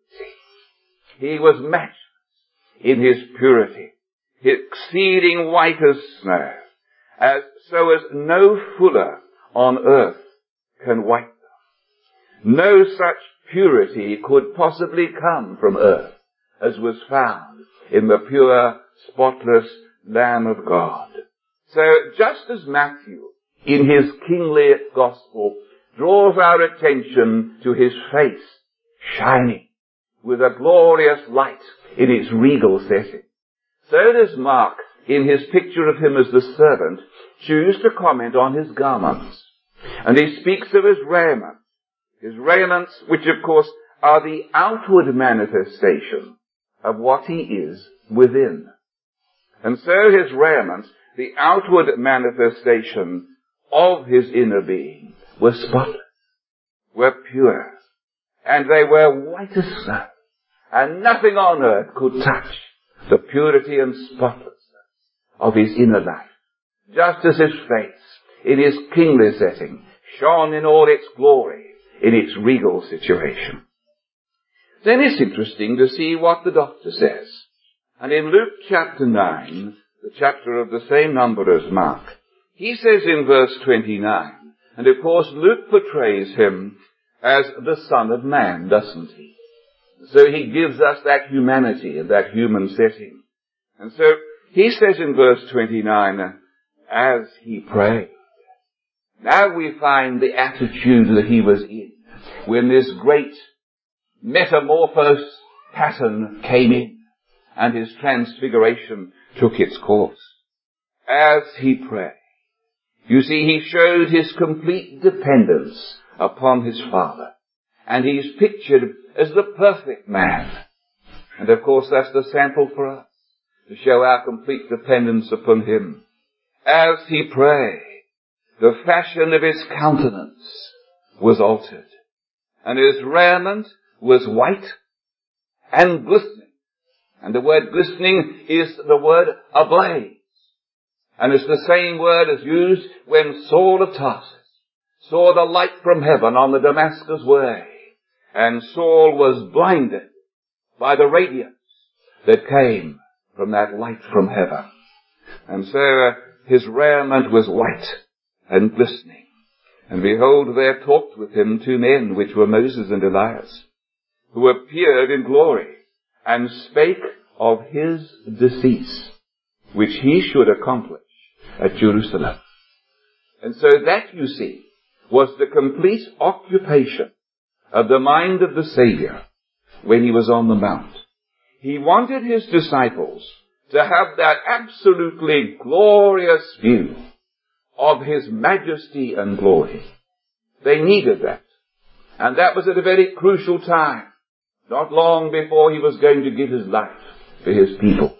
Speaker 1: purity. He was matchless in his purity, exceeding white as snow, as so as no fuller on earth can white them. No such purity could possibly come from earth as was found in the pure, spotless Lamb of God. So just as Matthew, in his kingly gospel, draws our attention to his face shining with a glorious light in its regal setting, so does Mark, in his picture of him as the servant, choose to comment on his garments. And he speaks of his raiment. His raiments, which of course are the outward manifestation of what he is within. And so his raiment, the outward manifestation of his inner being, were spotless, were pure, and they were white as snow, and nothing on earth could touch the purity and spotlessness of his inner life, just as his face, in his kingly setting, shone in all its glory, in its regal situation. Then it's interesting to see what the doctor says. And in Luke chapter nine, the chapter of the same number as Mark, he says in verse twenty-nine, and of course Luke portrays him as the Son of Man, doesn't he? So he gives us that humanity and that human setting. And so he says in verse twenty-nine, as he prayed. Now we find the attitude that he was in when this great metamorphose pattern came in and his transfiguration took its course. As he prayed. You see, he showed his complete dependence upon his Father. And he's pictured as the perfect man. And of course that's the sample for us, to show our complete dependence upon him. As he prayed, the fashion of his countenance was altered, and his raiment was white and glistening. And the word glistening is the word ablaze. And it's the same word as used when Saul of Tarsus saw the light from heaven on the Damascus way. And Saul was blinded by the radiance that came from that light from heaven. And so uh, his raiment was white and glistening. And behold, there talked with him two men, which were Moses and Elias, who appeared in glory, and spake of his decease, which he should accomplish at Jerusalem. And so that, you see, was the complete occupation of the mind of the Savior when he was on the Mount. He wanted his disciples to have that absolutely glorious view of his majesty and glory. They needed that. And that was at a very crucial time, not long before he was going to give his life for his people.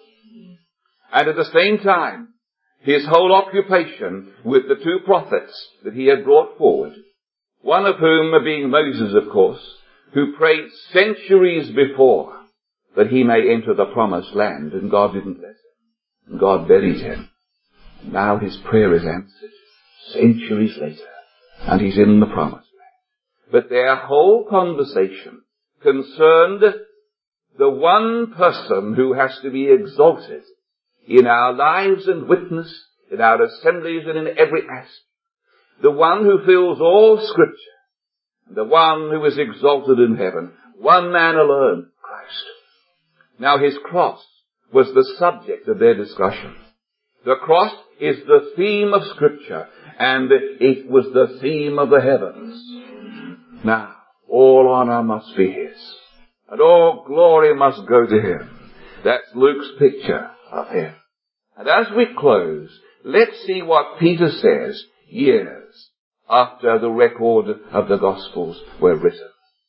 Speaker 1: And at the same time, his whole occupation with the two prophets that he had brought forward, one of whom being Moses, of course, who prayed centuries before that he may enter the promised land, and God didn't let him. And God buried him. Now his prayer is answered centuries later, and he's in the promised land. But their whole conversation concerned the one person who has to be exalted in our lives and witness, in our assemblies and in every aspect. The one who fills all Scripture, the one who is exalted in heaven, one man alone, Christ. Now his cross was the subject of their discussion. The cross is the theme of Scripture, and it was the theme of the heavens. Now, all honor must be his, and all glory must go to him. That's Luke's picture of him. And as we close, let's see what Peter says years after the record of the Gospels were written.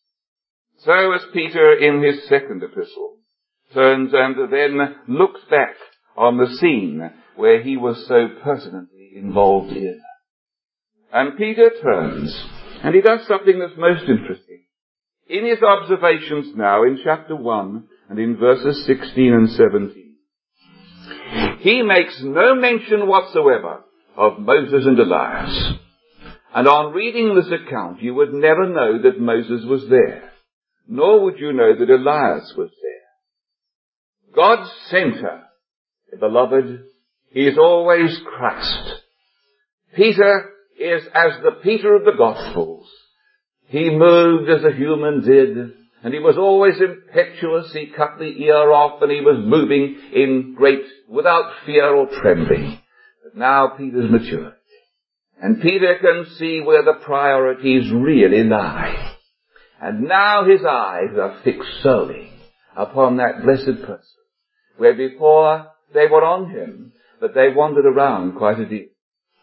Speaker 1: So as Peter in his second epistle turns and then looks back on the scene where he was so pertinently involved in. And Peter turns, and he does something that's most interesting. In his observations now in chapter one and in verses sixteen and seventeen, he makes no mention whatsoever of Moses and Elias. And on reading this account, you would never know that Moses was there, nor would you know that Elias was there. God's center, beloved, is always Christ. Peter is as the Peter of the Gospels. He moved as a human did, and he was always impetuous. He cut the ear off, and he was moving in great, without fear or trembling. But now Peter's matured, and Peter can see where the priorities really lie. And now his eyes are fixed solely upon that blessed person, where before they were on him, but they wandered around quite a deal.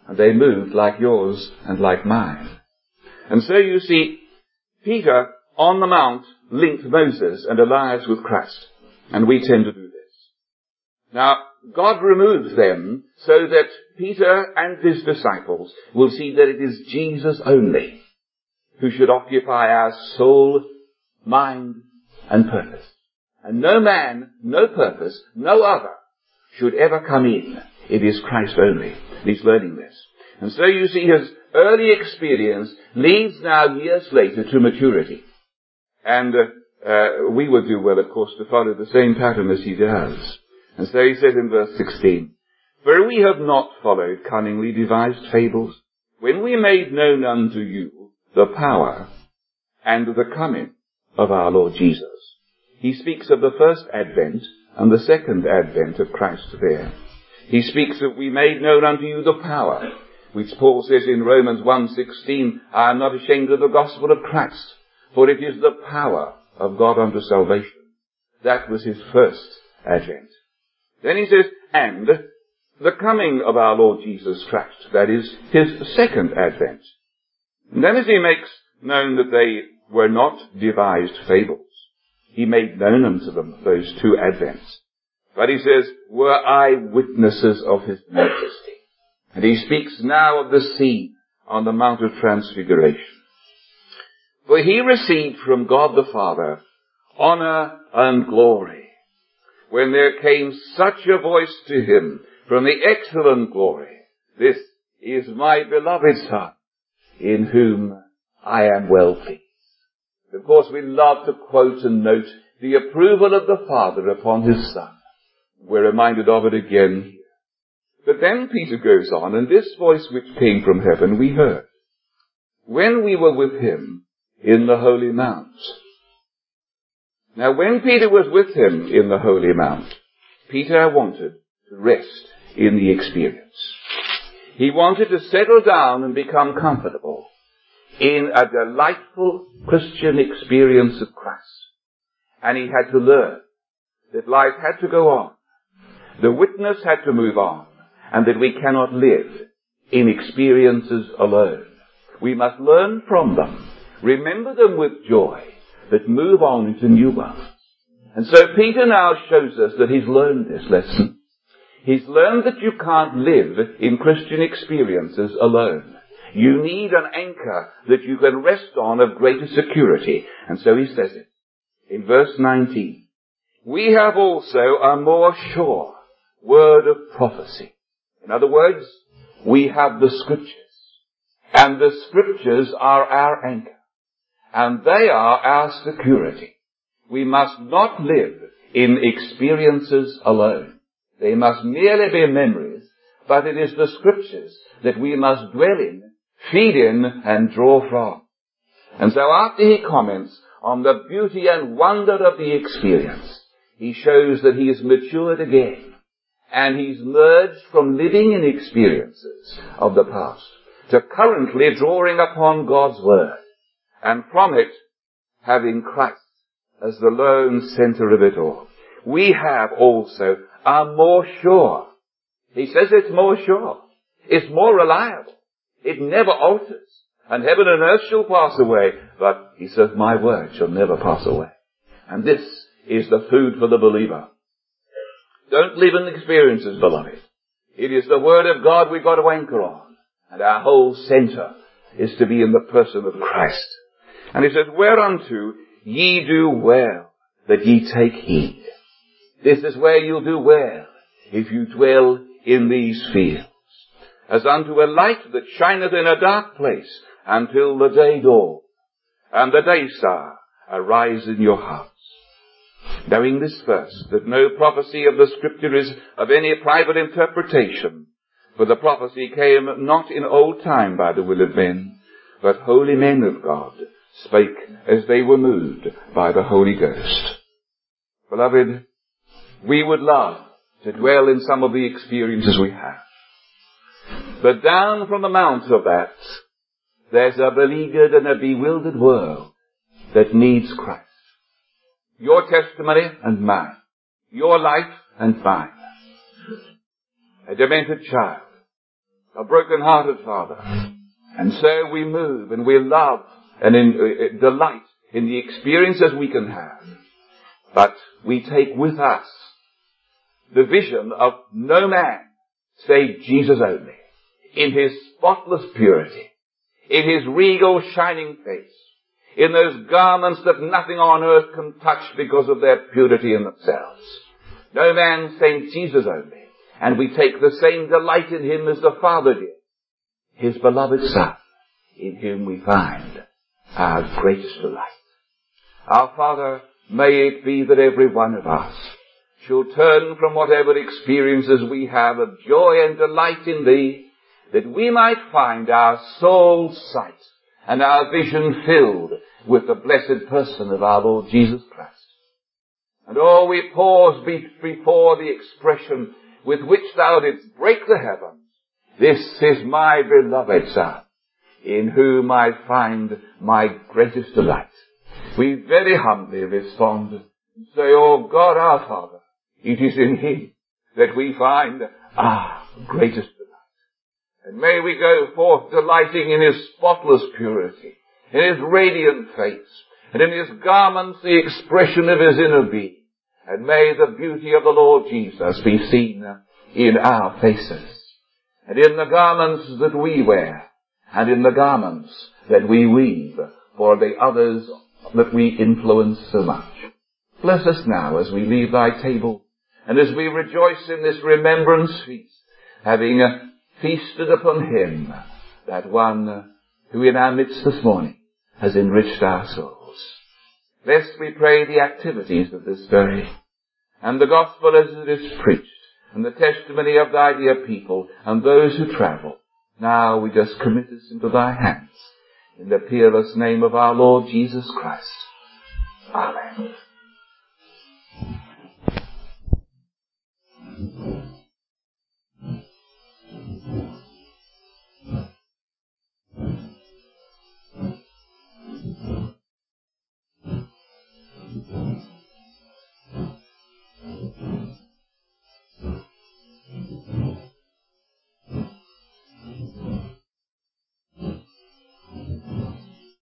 Speaker 1: and they moved like yours and like mine. And so you see, Peter on the mount linked Moses and Elias with Christ, and we tend to do this. Now, God removes them so that Peter and his disciples will see that it is Jesus only who should occupy our soul, mind, and purpose. And no man, no purpose, no other should ever come in. It is Christ only. He's learning this. And so you see his early experience leads now years later to maturity. And uh, uh, we would do well, of course, to follow the same pattern as he does. And so he says in verse sixteen, "For we have not followed cunningly devised fables, when we made known unto you the power and the coming of our Lord Jesus." He speaks of the first advent and the second advent of Christ there. He speaks of we made known unto you the power, which Paul says in Romans one sixteen, "I am not ashamed of the gospel of Christ, for it is the power of God unto salvation." That was his first advent. Then he says, "And the coming of our Lord Jesus Christ," that is his second advent. And then as he makes known that they were not devised fables, he made known unto them those two advents. But he says, "were eyewitnesses of his majesty." And he speaks now of the scene on the Mount of Transfiguration. "For he received from God the Father honor and glory, when there came such a voice to him from the excellent glory, This is my beloved Son, in whom I am well pleased." Of course, we love to quote and note the approval of the Father upon his Son. We're reminded of it again here. But then Peter goes on, "And this voice which came from heaven we heard, when we were with him in the Holy Mount." Now, when Peter was with him in the Holy Mount, Peter wanted to rest in the experience. He wanted to settle down and become comfortable in a delightful Christian experience of Christ. And he had to learn that life had to go on. The witness had to move on, and that we cannot live in experiences alone. We must learn from them, remember them with joy, but move on into new ones. And so Peter now shows us that he's learned this lesson. He's learned that you can't live in Christian experiences alone. You need an anchor that you can rest on of greater security. And so he says it in verse nineteen. "We have also a more sure word of prophecy." In other words, we have the Scriptures. And the Scriptures are our anchor. And they are our security. We must not live in experiences alone. They must merely be memories, but it is the Scriptures that we must dwell in, feed in, and draw from. And so after he comments on the beauty and wonder of the experience, he shows that he is matured again, and he's merged from living in experiences of the past to currently drawing upon God's Word, and from it having Christ as the lone center of it all. We have also a more sure. He says it's more sure. It's more reliable. It never alters. And heaven and earth shall pass away, but he says my word shall never pass away. And this is the food for the believer. Don't live in experiences, beloved. It is the Word of God we've got to anchor on. And our whole center is to be in the person of Christ. And he says, "Whereunto ye do well that ye take heed." This is where you'll do well if you dwell in these fields. "As unto a light that shineth in a dark place until the day dawn, and the day star arise in your hearts." Knowing this first, that no prophecy of the Scripture is of any private interpretation, for the prophecy came not in old time by the will of men, but holy men of God spake as they were moved by the Holy Ghost. Beloved, we would love to dwell in some of the experiences we have. But down from the mount of that, there's a beleaguered and a bewildered world that needs Christ. Your testimony and mine. Your life and mine. A demented child. a broken-hearted Father. And so we move and we love and in, uh, delight in the experiences we can have. But we take with us the vision of no man save Jesus only, in his spotless purity, in his regal shining face, in those garments that nothing on earth can touch because of their purity in themselves. No man save Jesus only. And we take the same delight in him as the Father did, his beloved Son, in whom we find our greatest delight. Our Father, may it be that every one of us shall turn from whatever experiences we have of joy and delight in thee, that we might find our soul's sight and our vision filled with the blessed person of our Lord Jesus Christ. And oh, we pause be- before the expression with which thou didst break the heavens. This is my beloved Son, in whom I find my greatest delight. We very humbly respond and say, oh God our Father, it is in him that we find our greatest delight. And may we go forth delighting in his spotless purity, in his radiant face, and in his garments the expression of his inner being. And may the beauty of the Lord Jesus be seen in our faces, and in the garments that we wear, and in the garments that we weave for the others that we influence so much. Bless us now as we leave thy table, and as we rejoice in this remembrance feast, having feasted upon him, that one who in our midst this morning has enriched our souls. Bless, we pray, the activities of this day, and the gospel as it is preached, and the testimony of thy dear people, and those who travel. Now we just commit us into thy hands, in the peerless name of our Lord Jesus Christ. Amen.